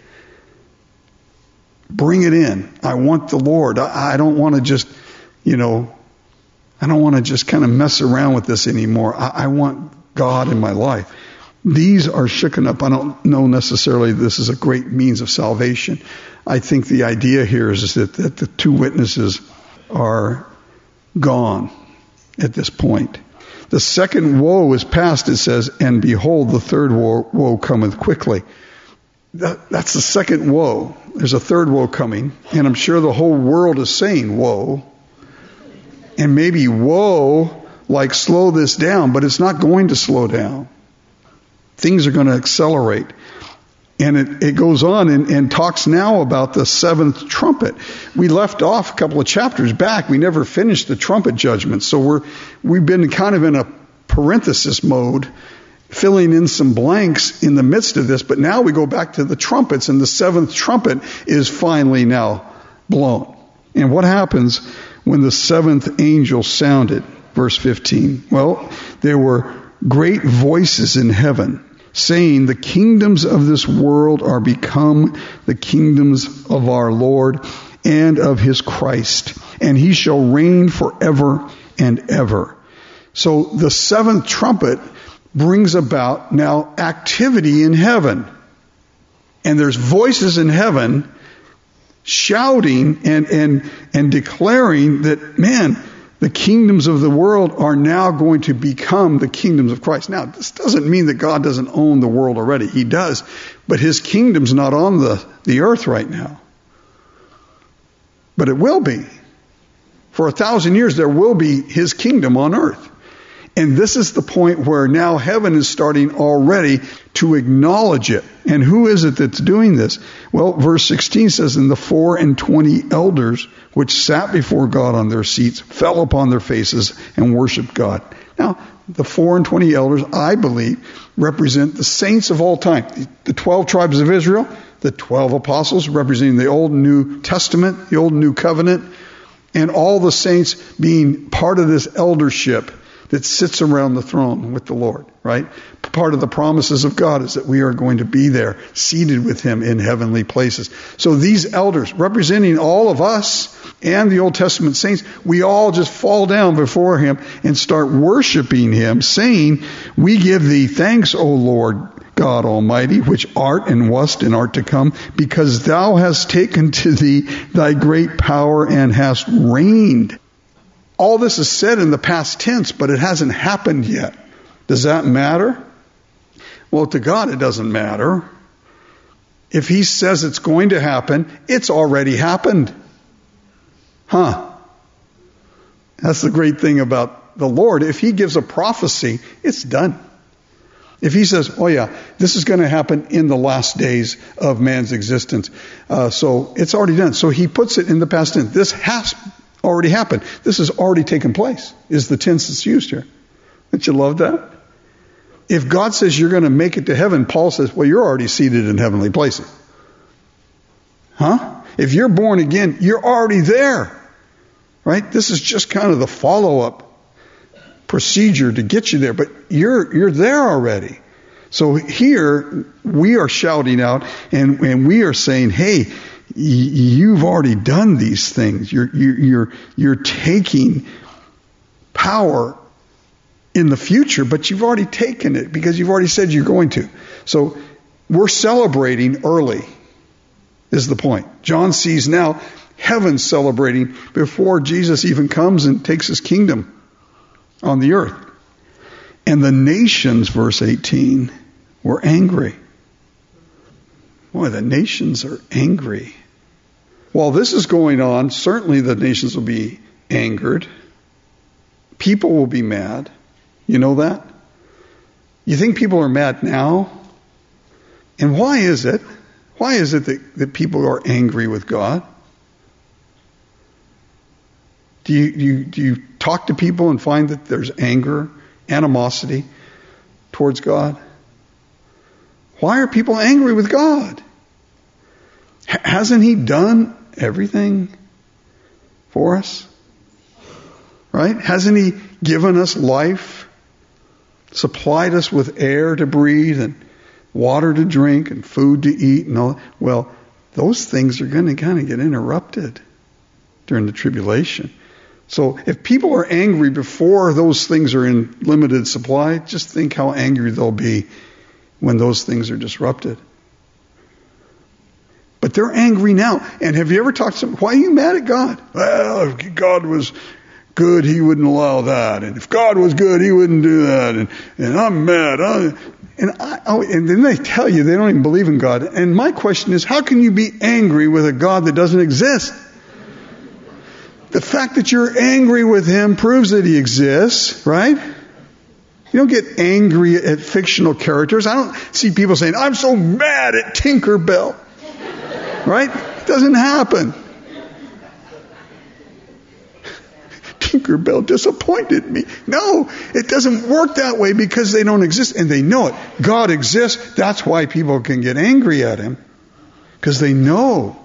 Bring it in. I want the Lord. I, I don't want to just, you know, I don't want to just kind of mess around with this anymore. I, I want God in my life. These are shooken up. I don't know necessarily this is a great means of salvation. I think the idea here is, is that, that the two witnesses are gone at this point. The second woe is past, it says, and behold, the third woe, woe cometh quickly. That, that's the second woe. There's a third woe coming, and I'm sure the whole world is saying woe. And maybe woe, like slow this down, but it's not going to slow down. Things are going to accelerate. And it, it goes on and, and talks now about the seventh trumpet. We left off a couple of chapters back. We never finished the trumpet judgment. So we're, we've been kind of in a parenthesis mode, filling in some blanks in the midst of this. But now we go back to the trumpets, and the seventh trumpet is finally now blown. And what happens when the seventh angel sounded? Verse fifteen. Well, there were great voices in heaven, saying, the kingdoms of this world are become the kingdoms of our Lord and of his Christ, and he shall reign forever and ever. So the seventh trumpet brings about now activity in heaven. And there's voices in heaven shouting and, and, and declaring that, man, the kingdoms of the world are now going to become the kingdoms of Christ. Now, this doesn't mean that God doesn't own the world already. He does. But his kingdom's not on the, the earth right now. But it will be. For a thousand years, there will be his kingdom on earth. And this is the point where now heaven is starting already to acknowledge it. And who is it that's doing this? Well, verse sixteen says, and the four and twenty elders which sat before God on their seats fell upon their faces and worshiped God. Now, the four and twenty elders, I believe, represent the saints of all time. The twelve tribes of Israel, the twelve apostles representing the Old and New Testament, the Old and New Covenant, and all the saints being part of this eldership that sits around the throne with the Lord, right? Part of the promises of God is that we are going to be there, seated with him in heavenly places. So these elders, representing all of us and the Old Testament saints, we all just fall down before him and start worshiping him, saying, we give thee thanks, O Lord God Almighty, which art and wast and art to come, because thou hast taken to thee thy great power and hast reigned. All this is said in the past tense, but it hasn't happened yet. Does that matter? Well, to God it doesn't matter. If he says it's going to happen, it's already happened. Huh? That's the great thing about the Lord. If he gives a prophecy, it's done. If he says, oh yeah, this is going to happen in the last days of man's existence, uh, so it's already done. So he puts it in the past tense. This has already happened. This has already taken place, is the tense that's used here. Don't you love that? If God says you're going to make it to heaven, Paul says, well, you're already seated in heavenly places. Huh? If you're born again, you're already there. Right? This is just kind of the follow-up procedure to get you there, but you're you're there already. So here we are shouting out and, and we are saying, hey, you've already done these things. You're, you're, you're taking power in the future, but you've already taken it because you've already said you're going to. So we're celebrating early, is the point. John sees now heaven celebrating before Jesus even comes and takes his kingdom on the earth. And the nations, verse eighteen, were angry. Boy, the nations are angry. While this is going on, certainly the nations will be angered. People will be mad. You know that? You think people are mad now? And why is it? Why is it that, that people are angry with God? Do you, you, do you talk to people and find that there's anger, animosity towards God? Why are people angry with God? H- hasn't he done everything for us? Right? Hasn't he given us life? Supplied us with air to breathe and water to drink and food to eat and all? Well, those things are going to kind of get interrupted during the tribulation. So if people are angry before those things are in limited supply, just think how angry they'll be when those things are disrupted. But they're angry now. And have you ever talked to them? Why are you mad at God? Well, if God was good, he wouldn't allow that. And if God was good, he wouldn't do that. And, and I'm mad. I'm, and, I, oh, and then they tell you they don't even believe in God. And my question is, how can you be angry with a God that doesn't exist? The fact that you're angry with him proves that he exists, right? You don't get angry at fictional characters. I don't see people saying, I'm so mad at Tinkerbell. Right? It doesn't happen. Tinkerbell disappointed me. No, it doesn't work that way because they don't exist and they know it. God exists. That's why people can get angry at him, because they know.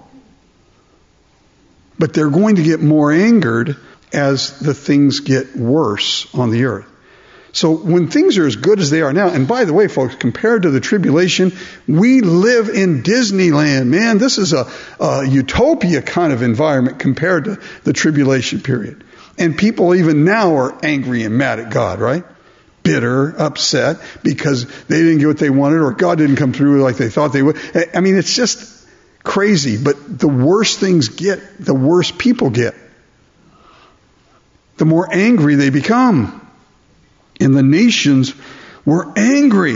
But they're going to get more angered as the things get worse on the earth. So when things are as good as they are now, and by the way, folks, compared to the tribulation, we live in Disneyland. Man, this is a, a utopia kind of environment compared to the tribulation period. And people even now are angry and mad at God, right? Bitter, upset, because they didn't get what they wanted, or God didn't come through like they thought they would. I mean, it's just crazy. But the worse things get, the worse people get. The more angry they become. And the nations were angry.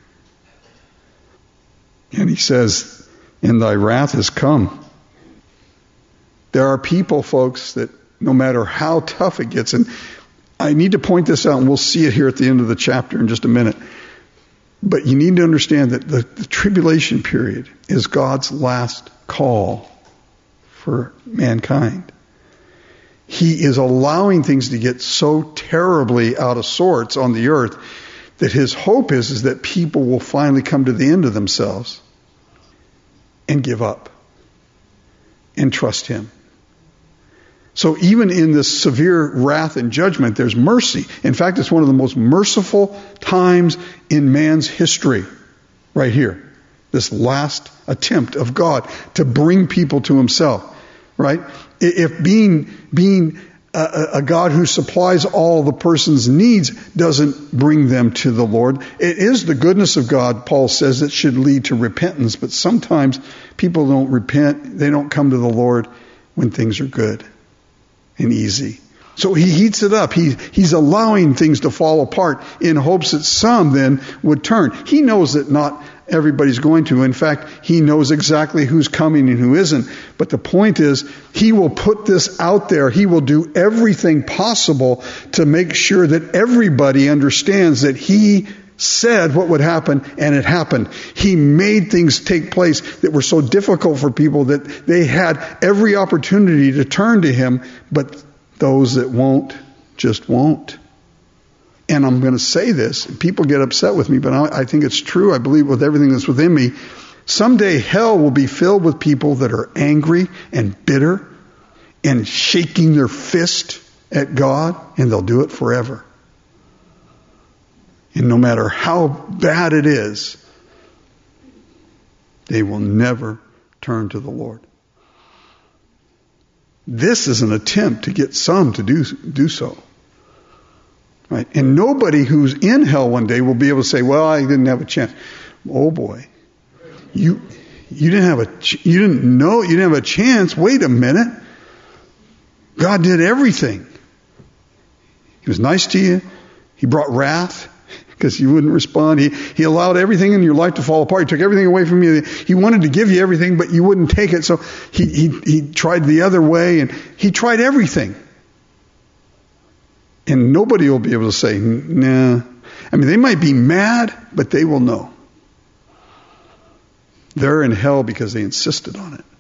And he says, and thy wrath has come. There are people, folks, that no matter how tough it gets, and I need to point this out, and we'll see it here at the end of the chapter in just a minute. But you need to understand that the, the tribulation period is God's last call for mankind. He is allowing things to get so terribly out of sorts on the earth that his hope is, is that people will finally come to the end of themselves and give up and trust him. So even in this severe wrath and judgment, there's mercy. In fact, it's one of the most merciful times in man's history, right here. This last attempt of God to bring people to himself, right? If being being a, a God who supplies all the person's needs doesn't bring them to the Lord, it is the goodness of God, Paul says, that should lead to repentance. But sometimes people don't repent. They don't come to the Lord when things are good and easy. So he heats it up. He, he's allowing things to fall apart in hopes that some then would turn. He knows that not everybody's going to. In fact, he knows exactly who's coming and who isn't. But the point is, he will put this out there. He will do everything possible to make sure that everybody understands that he said what would happen, and it happened. He made things take place that were so difficult for people that they had every opportunity to turn to him, but those that won't just won't. And I'm going to say this, and people get upset with me, but I, I think it's true. I believe with everything that's within me. Someday hell will be filled with people that are angry and bitter and shaking their fist at God, and they'll do it forever. And no matter how bad it is, they will never turn to the Lord. This is an attempt to get some to do, do so. Right? And nobody who's in hell one day will be able to say, well, I didn't have a chance. Oh boy. You you didn't have a you didn't know, you didn't have a chance. Wait a minute. God did everything. He was nice to you. He brought wrath because you wouldn't respond. He, he allowed everything in your life to fall apart. He took everything away from you. He wanted to give you everything, but you wouldn't take it. So he, he, he tried the other way, and he tried everything. And nobody will be able to say, nah. I mean, they might be mad, but they will know. They're in hell because they insisted on it.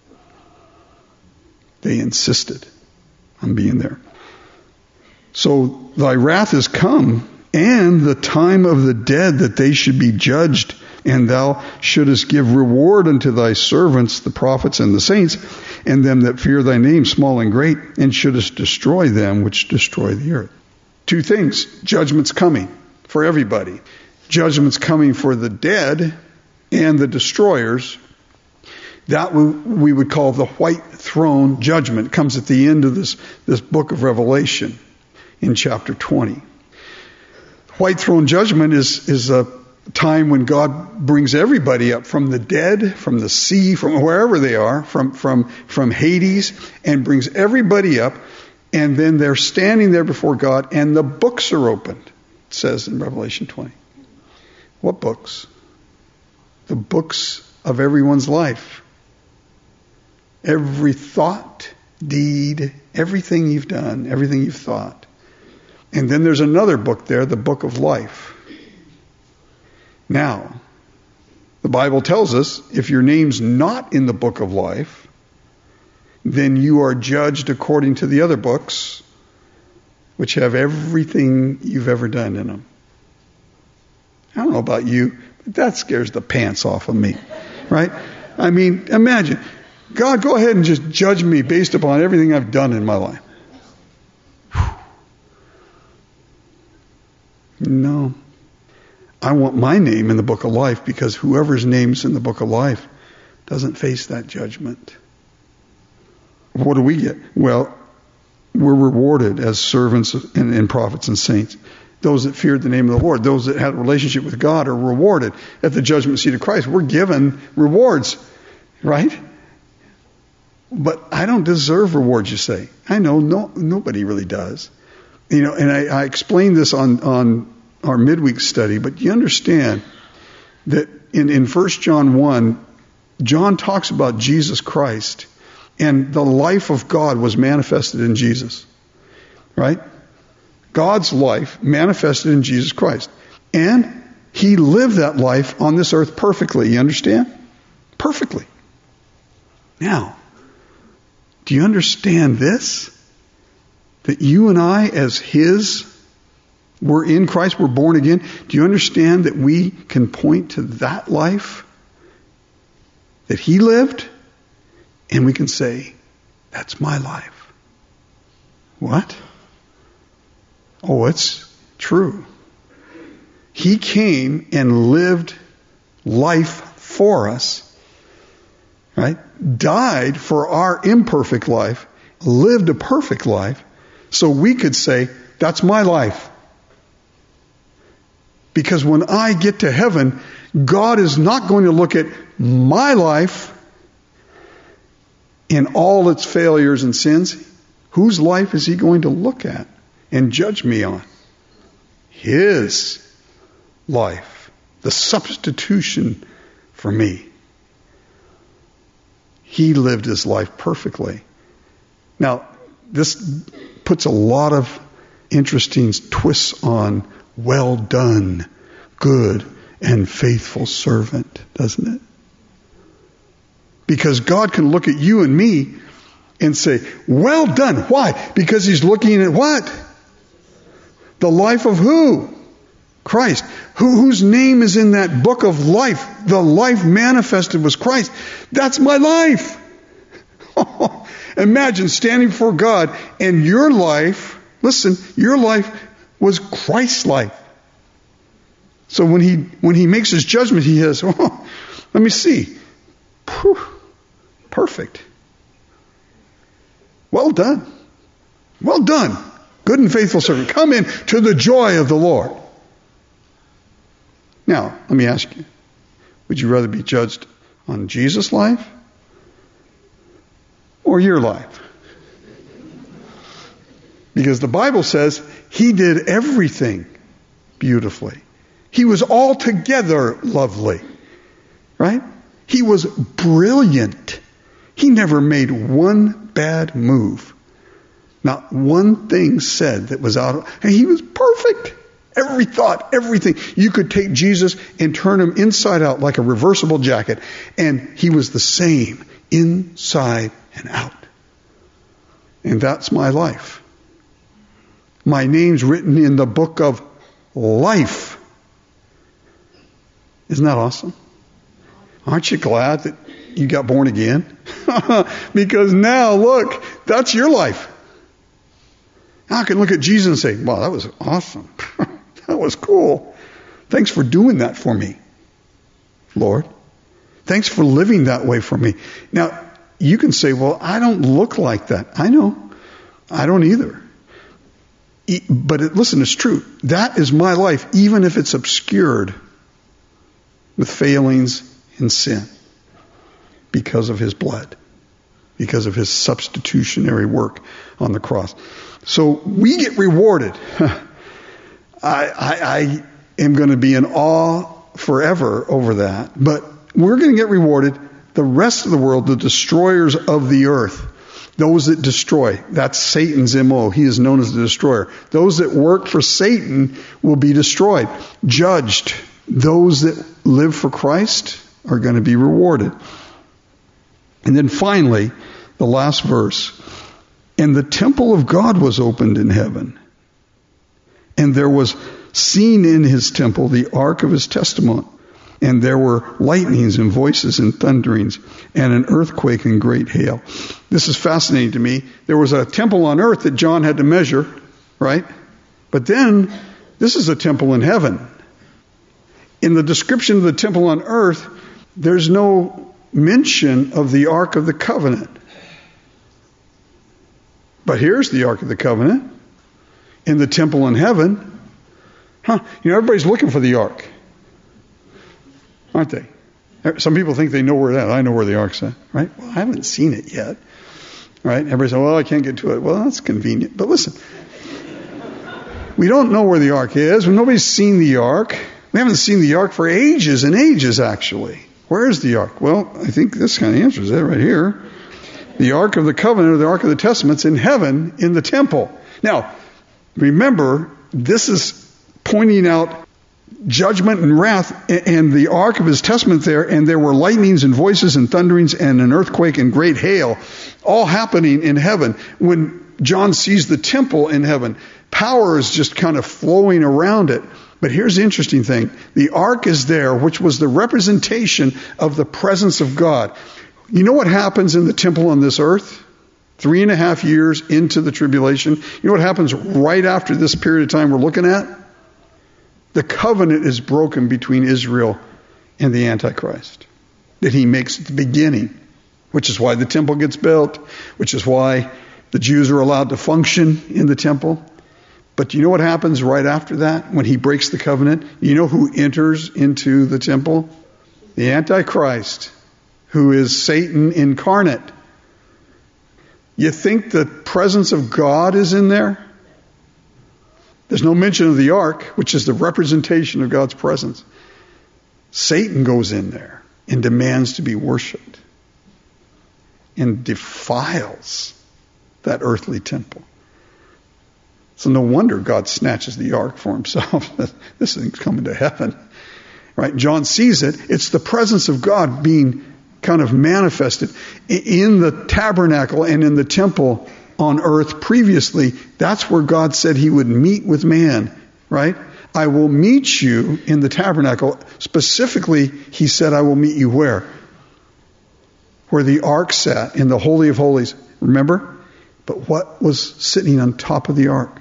They insisted on being there. So thy wrath is come, and the time of the dead that they should be judged, and thou shouldest give reward unto thy servants, the prophets and the saints, and them that fear thy name, small and great, and shouldest destroy them which destroy the earth. Two things. Judgment's coming for everybody. Judgment's coming for the dead and the destroyers. That we would call the white throne judgment. It comes at the end of this, this book of Revelation in chapter twenty. White throne judgment is, is a time when God brings everybody up from the dead, from the sea, from wherever they are, from, from, from Hades, and brings everybody up, and then they're standing there before God, and the books are opened, it says in Revelation twenty. What books? The books of everyone's life. Every thought, deed, everything you've done, everything you've thought. And then there's another book there, the book of life. Now, the Bible tells us if your name's not in the book of life, then you are judged according to the other books, which have everything you've ever done in them. I don't know about you, but that scares the pants off of me, right? I mean, imagine, God, go ahead and just judge me based upon everything I've done in my life. Whew. No. I want my name in the book of life because whoever's name's in the book of life doesn't face that judgment. What do we get? Well, we're rewarded as servants and, and prophets and saints. Those that feared the name of the Lord, those that had a relationship with God are rewarded at the judgment seat of Christ. We're given rewards, right? But I don't deserve rewards, you say. I know no, nobody really does. You know, and I, I explained this on, on our midweek study, but you understand that in, in First John one, John talks about Jesus Christ, and the life of God was manifested in Jesus, right? God's life manifested in Jesus Christ. And he lived that life on this earth perfectly. You understand? Perfectly. Now, do you understand this? That you and I, as his, we're in Christ, we're born again. Do you understand that we can point to that life that he lived, and we can say, that's my life? What? Oh, it's true. He came and lived life for us, right? Died for our imperfect life, lived a perfect life, so we could say, that's my life. Because when I get to heaven, God is not going to look at my life in all its failures and sins. Whose life is he going to look at and judge me on? His life. The substitution for me. He lived his life perfectly. Now, this puts a lot of interesting twists on well done, good and faithful servant, doesn't it? Because God can look at you and me and say, well done. Why? Because he's looking at what? The life of who? Christ. Who, whose name is in that book of life? The life manifested was Christ. That's my life. Imagine standing before God and your life, listen, your life was Christ's life. So when he when he makes his judgment, he has, oh, let me see. Whew, perfect. Well done. Well done. Good and faithful servant. Come in to the joy of the Lord. Now, let me ask you, would you rather be judged on Jesus' life or your life? Because the Bible says he did everything beautifully. He was altogether lovely, right? He was brilliant. He never made one bad move. Not one thing said that was out of... And he was perfect. Every thought, everything. You could take Jesus and turn him inside out like a reversible jacket, and he was the same inside and out. And that's my life. My name's written in the book of life. Isn't that awesome? Aren't you glad that you got born again? Because now, look, that's your life. Now I can look at Jesus and say, wow, that was awesome. That was cool. Thanks for doing that for me, Lord. Thanks for living that way for me. Now, you can say, well, I don't look like that. I know. I don't either. But it, listen, it's true. That is my life, even if it's obscured with failings and sin, because of his blood, because of his substitutionary work on the cross. So we get rewarded. I, I, I am going to be in awe forever over that. But we're going to get rewarded. The rest of the world, the destroyers of the earth, Those that destroy. That's Satan's M O. He is known as the destroyer. Those that work for Satan will be destroyed, judged. Those that live for Christ are going to be rewarded. And then finally, the last verse. And the temple of God was opened in heaven. And there was seen in his temple the ark of his testimony. And there were lightnings and voices and thunderings and an earthquake and great hail. This is fascinating to me. There was a temple on earth that John had to measure, right? But then this is a temple in heaven. In the description of the temple on earth, there's no mention of the Ark of the Covenant. But here's the Ark of the Covenant in the temple in heaven. Huh? You know, everybody's looking for the Ark. Aren't they? Some people think they know where that is. I know where the Ark's at, right? Well, I haven't seen it yet, right? Everybody says, well, I can't get to it. Well, that's convenient. But listen, we don't know where the Ark is. Nobody's seen the Ark. We haven't seen the Ark for ages and ages, actually. Where is the Ark? Well, I think this kind of answers it right here. The Ark of the Covenant, or the Ark of the Testament's in heaven in the temple. Now, remember, this is pointing out judgment and wrath, and the ark of his testament there, and there were lightnings and voices and thunderings and an earthquake and great hail, all happening in heaven. When John sees the temple in heaven, power is just kind of flowing around it. But here's the interesting thing. The ark is there, which was the representation of the presence of God. You know what happens in the temple on this earth? Three and a half years into the tribulation. You know what happens right after this period of time we're looking at? The covenant is broken between Israel and the Antichrist that he makes at the beginning, which is why the temple gets built, which is why the Jews are allowed to function in the temple. But do you know what happens right after that when he breaks the covenant? You know who enters into the temple? The Antichrist, who is Satan incarnate. You think the presence of God is in there? There's no mention of the ark, which is the representation of God's presence. Satan goes in there and demands to be worshipped and defiles that earthly temple. So no wonder God snatches the ark for himself. This thing's coming to heaven. Right? John sees it. It's the presence of God being kind of manifested in the tabernacle and in the temple on earth previously. That's where God said he would meet with man, right? I will meet you in the tabernacle. Specifically, he said, I will meet you where? Where the ark sat in the Holy of Holies. Remember? But what was sitting on top of the ark?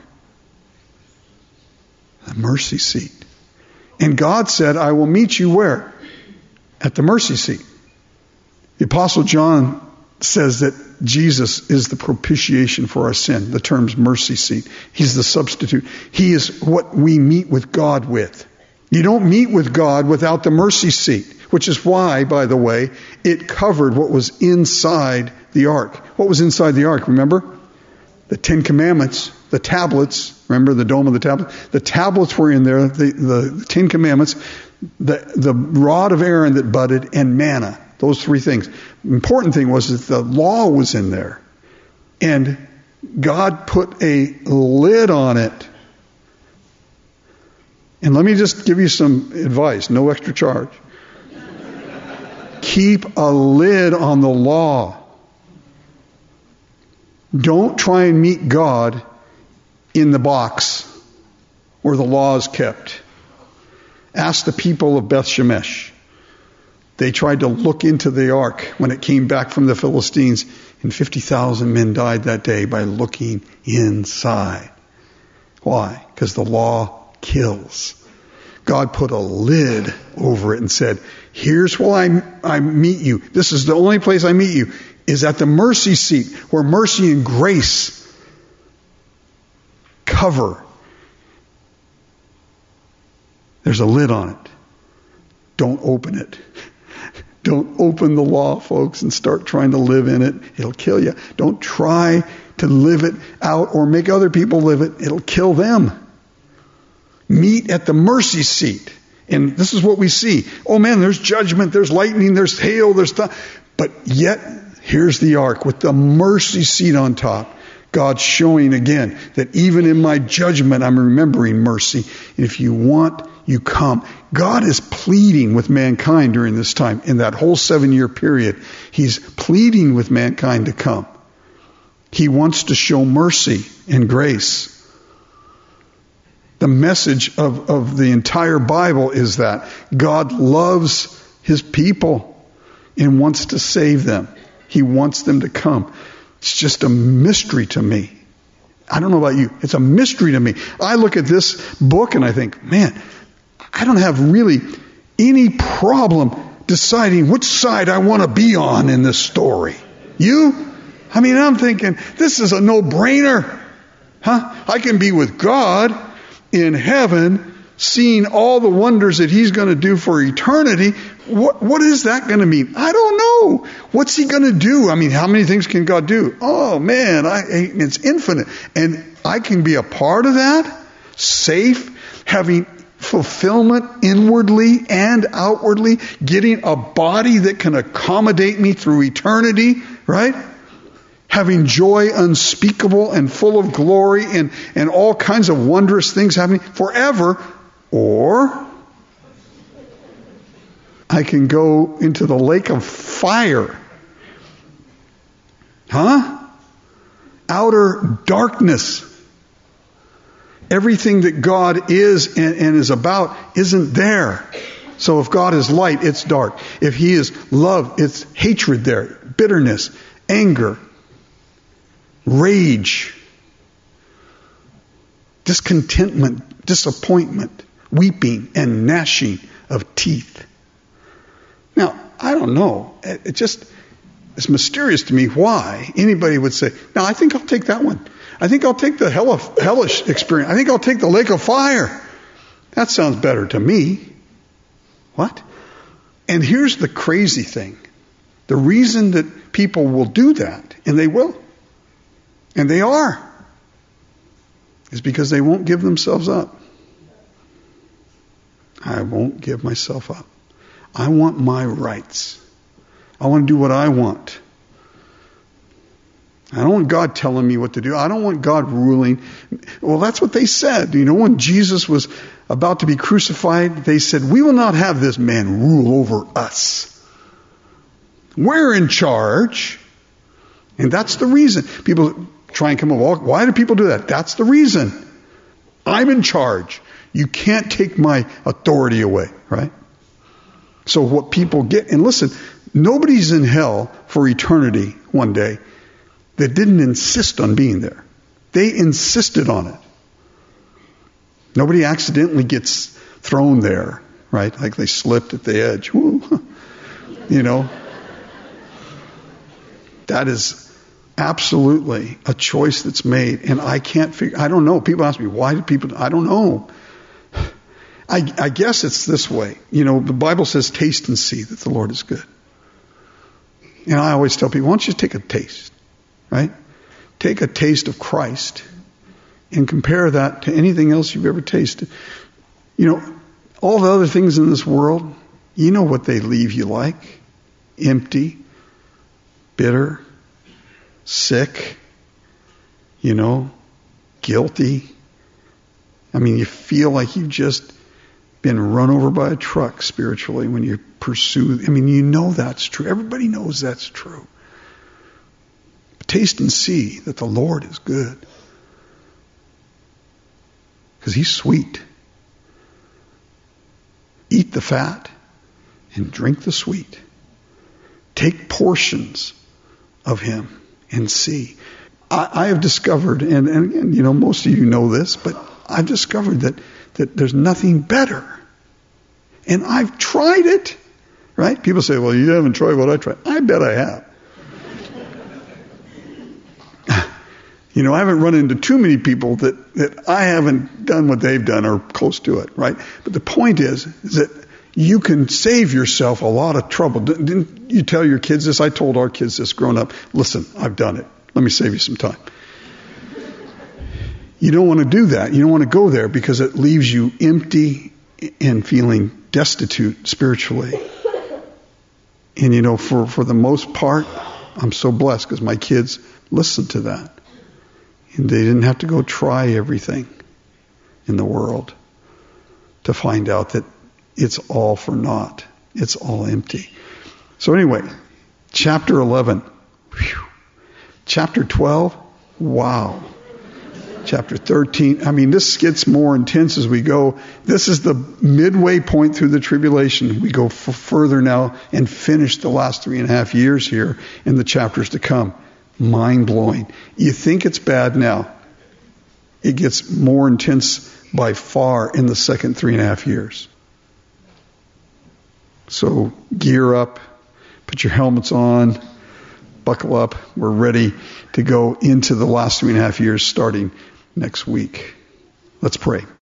The mercy seat. And God said, I will meet you where? At the mercy seat. The Apostle John says that Jesus is the propitiation for our sin. The term's mercy seat. He's the substitute. He is what we meet with God with. You don't meet with God without the mercy seat, which is why, by the way, it covered what was inside the ark. What was inside the ark, remember? The Ten Commandments, the tablets. Remember the dome of the tablet? The tablets were in there, the, the Ten Commandments, the, the rod of Aaron that budded, and manna. Those three things. The important thing was that the law was in there. And God put a lid on it. And let me just give you some advice. No extra charge. Keep a lid on the law. Don't try and meet God in the box where the law is kept. Ask the people of Beth Shemesh. They tried to look into the ark when it came back from the Philistines, and fifty thousand men died that day by looking inside. Why? Because the law kills. God put a lid over it and said, here's where I, I meet you. This is the only place I meet you, is at the mercy seat, where mercy and grace cover. There's a lid on it. Don't open it. Don't open the law, folks, and start trying to live in it. It'll kill you. Don't try to live it out or make other people live it. It'll kill them. Meet at the mercy seat. And this is what we see. Oh man, there's judgment, there's lightning, there's hail, there's th- but yet Here's the ark with the mercy seat on top. God showing again that even in my judgment, I'm remembering mercy. And if you want, you come. God is pleading with mankind during this time. In that whole seven-year period, He's pleading with mankind to come. He wants to show mercy and grace. The message of, of the entire Bible is that God loves His people and wants to save them. He wants them to come. It's just a mystery to me. I don't know about you. It's a mystery to me. I look at this book and I think, man, I don't have really any problem deciding which side I want to be on in this story. You? I mean, I'm thinking, this is a no-brainer. Huh? I can be with God in heaven, seeing all the wonders that He's going to do for eternity. What, what is that going to mean? I don't know. What's He going to do? I mean, how many things can God do? Oh, man, I, it's infinite. And I can be a part of that, safe, having fulfillment inwardly and outwardly, getting a body that can accommodate me through eternity, right? Having joy unspeakable and full of glory and, and all kinds of wondrous things happening forever. Or I can go into the lake of fire. Huh? Outer darkness. Everything that God is and, and is about isn't there. So if God is light, it's dark. If He is love, it's hatred there. Bitterness, anger, rage, discontentment, disappointment, weeping, and gnashing of teeth. Now, I don't know. It just is mysterious to me why anybody would say, no, I think I'll take that one. I think I'll take the hell of, hellish experience. I think I'll take the lake of fire. That sounds better to me. What? And here's the crazy thing. The reason that people will do that, and they will, and they are, is because they won't give themselves up. I won't give myself up. I want my rights. I want to do what I want. I don't want God telling me what to do. I don't want God ruling. Well, that's what they said. You know, when Jesus was about to be crucified, they said, we will not have this man rule over us. We're in charge. And that's the reason. People try and come up, well, why do people do that? That's the reason. I'm in charge. You can't take my authority away, right? So what people get, and listen, nobody's in hell for eternity one day that didn't insist on being there. They insisted on it. Nobody accidentally gets thrown there, right? Like they slipped at the edge. Woo. You know? That is absolutely a choice that's made. And I can't figure, I don't know. People ask me, why do people, I don't know. I, I guess it's this way. You know, the Bible says, taste and see that the Lord is good. And I always tell people, why don't you take a taste, right? Take a taste of Christ and compare that to anything else you've ever tasted. You know, all the other things in this world, you know what they leave you like. Empty, bitter, sick, you know, guilty. I mean, you feel like you've just been run over by a truck spiritually when you pursue. I mean, you know that's true. Everybody knows that's true. But taste and see that the Lord is good. Because He's sweet. Eat the fat and drink the sweet. Take portions of Him and see. I, I have discovered, and, and, and you know, most of you know this, but I've discovered that, that there's nothing better. And I've tried it, right? People say, well, you haven't tried what I tried. I bet I have. You know, I haven't run into too many people that, that I haven't done what they've done or close to it, right? But the point is, is that you can save yourself a lot of trouble. Didn't you tell your kids this? I told our kids this growing up. Listen, I've done it. Let me save you some time. You don't want to do that. You don't want to go there because it leaves you empty and feeling destitute spiritually. And you know, for, for the most part, I'm so blessed because my kids listened to that. And they didn't have to go try everything in the world to find out that it's all for naught. It's all empty. So anyway, chapter eleven. Whew. Chapter twelve. Wow. Chapter thirteen. I mean, this gets more intense as we go. This is the midway point through the tribulation. We go f- further now and finish the last three and a half years here in the chapters to come. Mind-blowing. You think it's bad now. It gets more intense by far in the second three and a half years. So gear up, put your helmets on, buckle up. We're ready to go into the last three and a half years starting next week. Let's pray.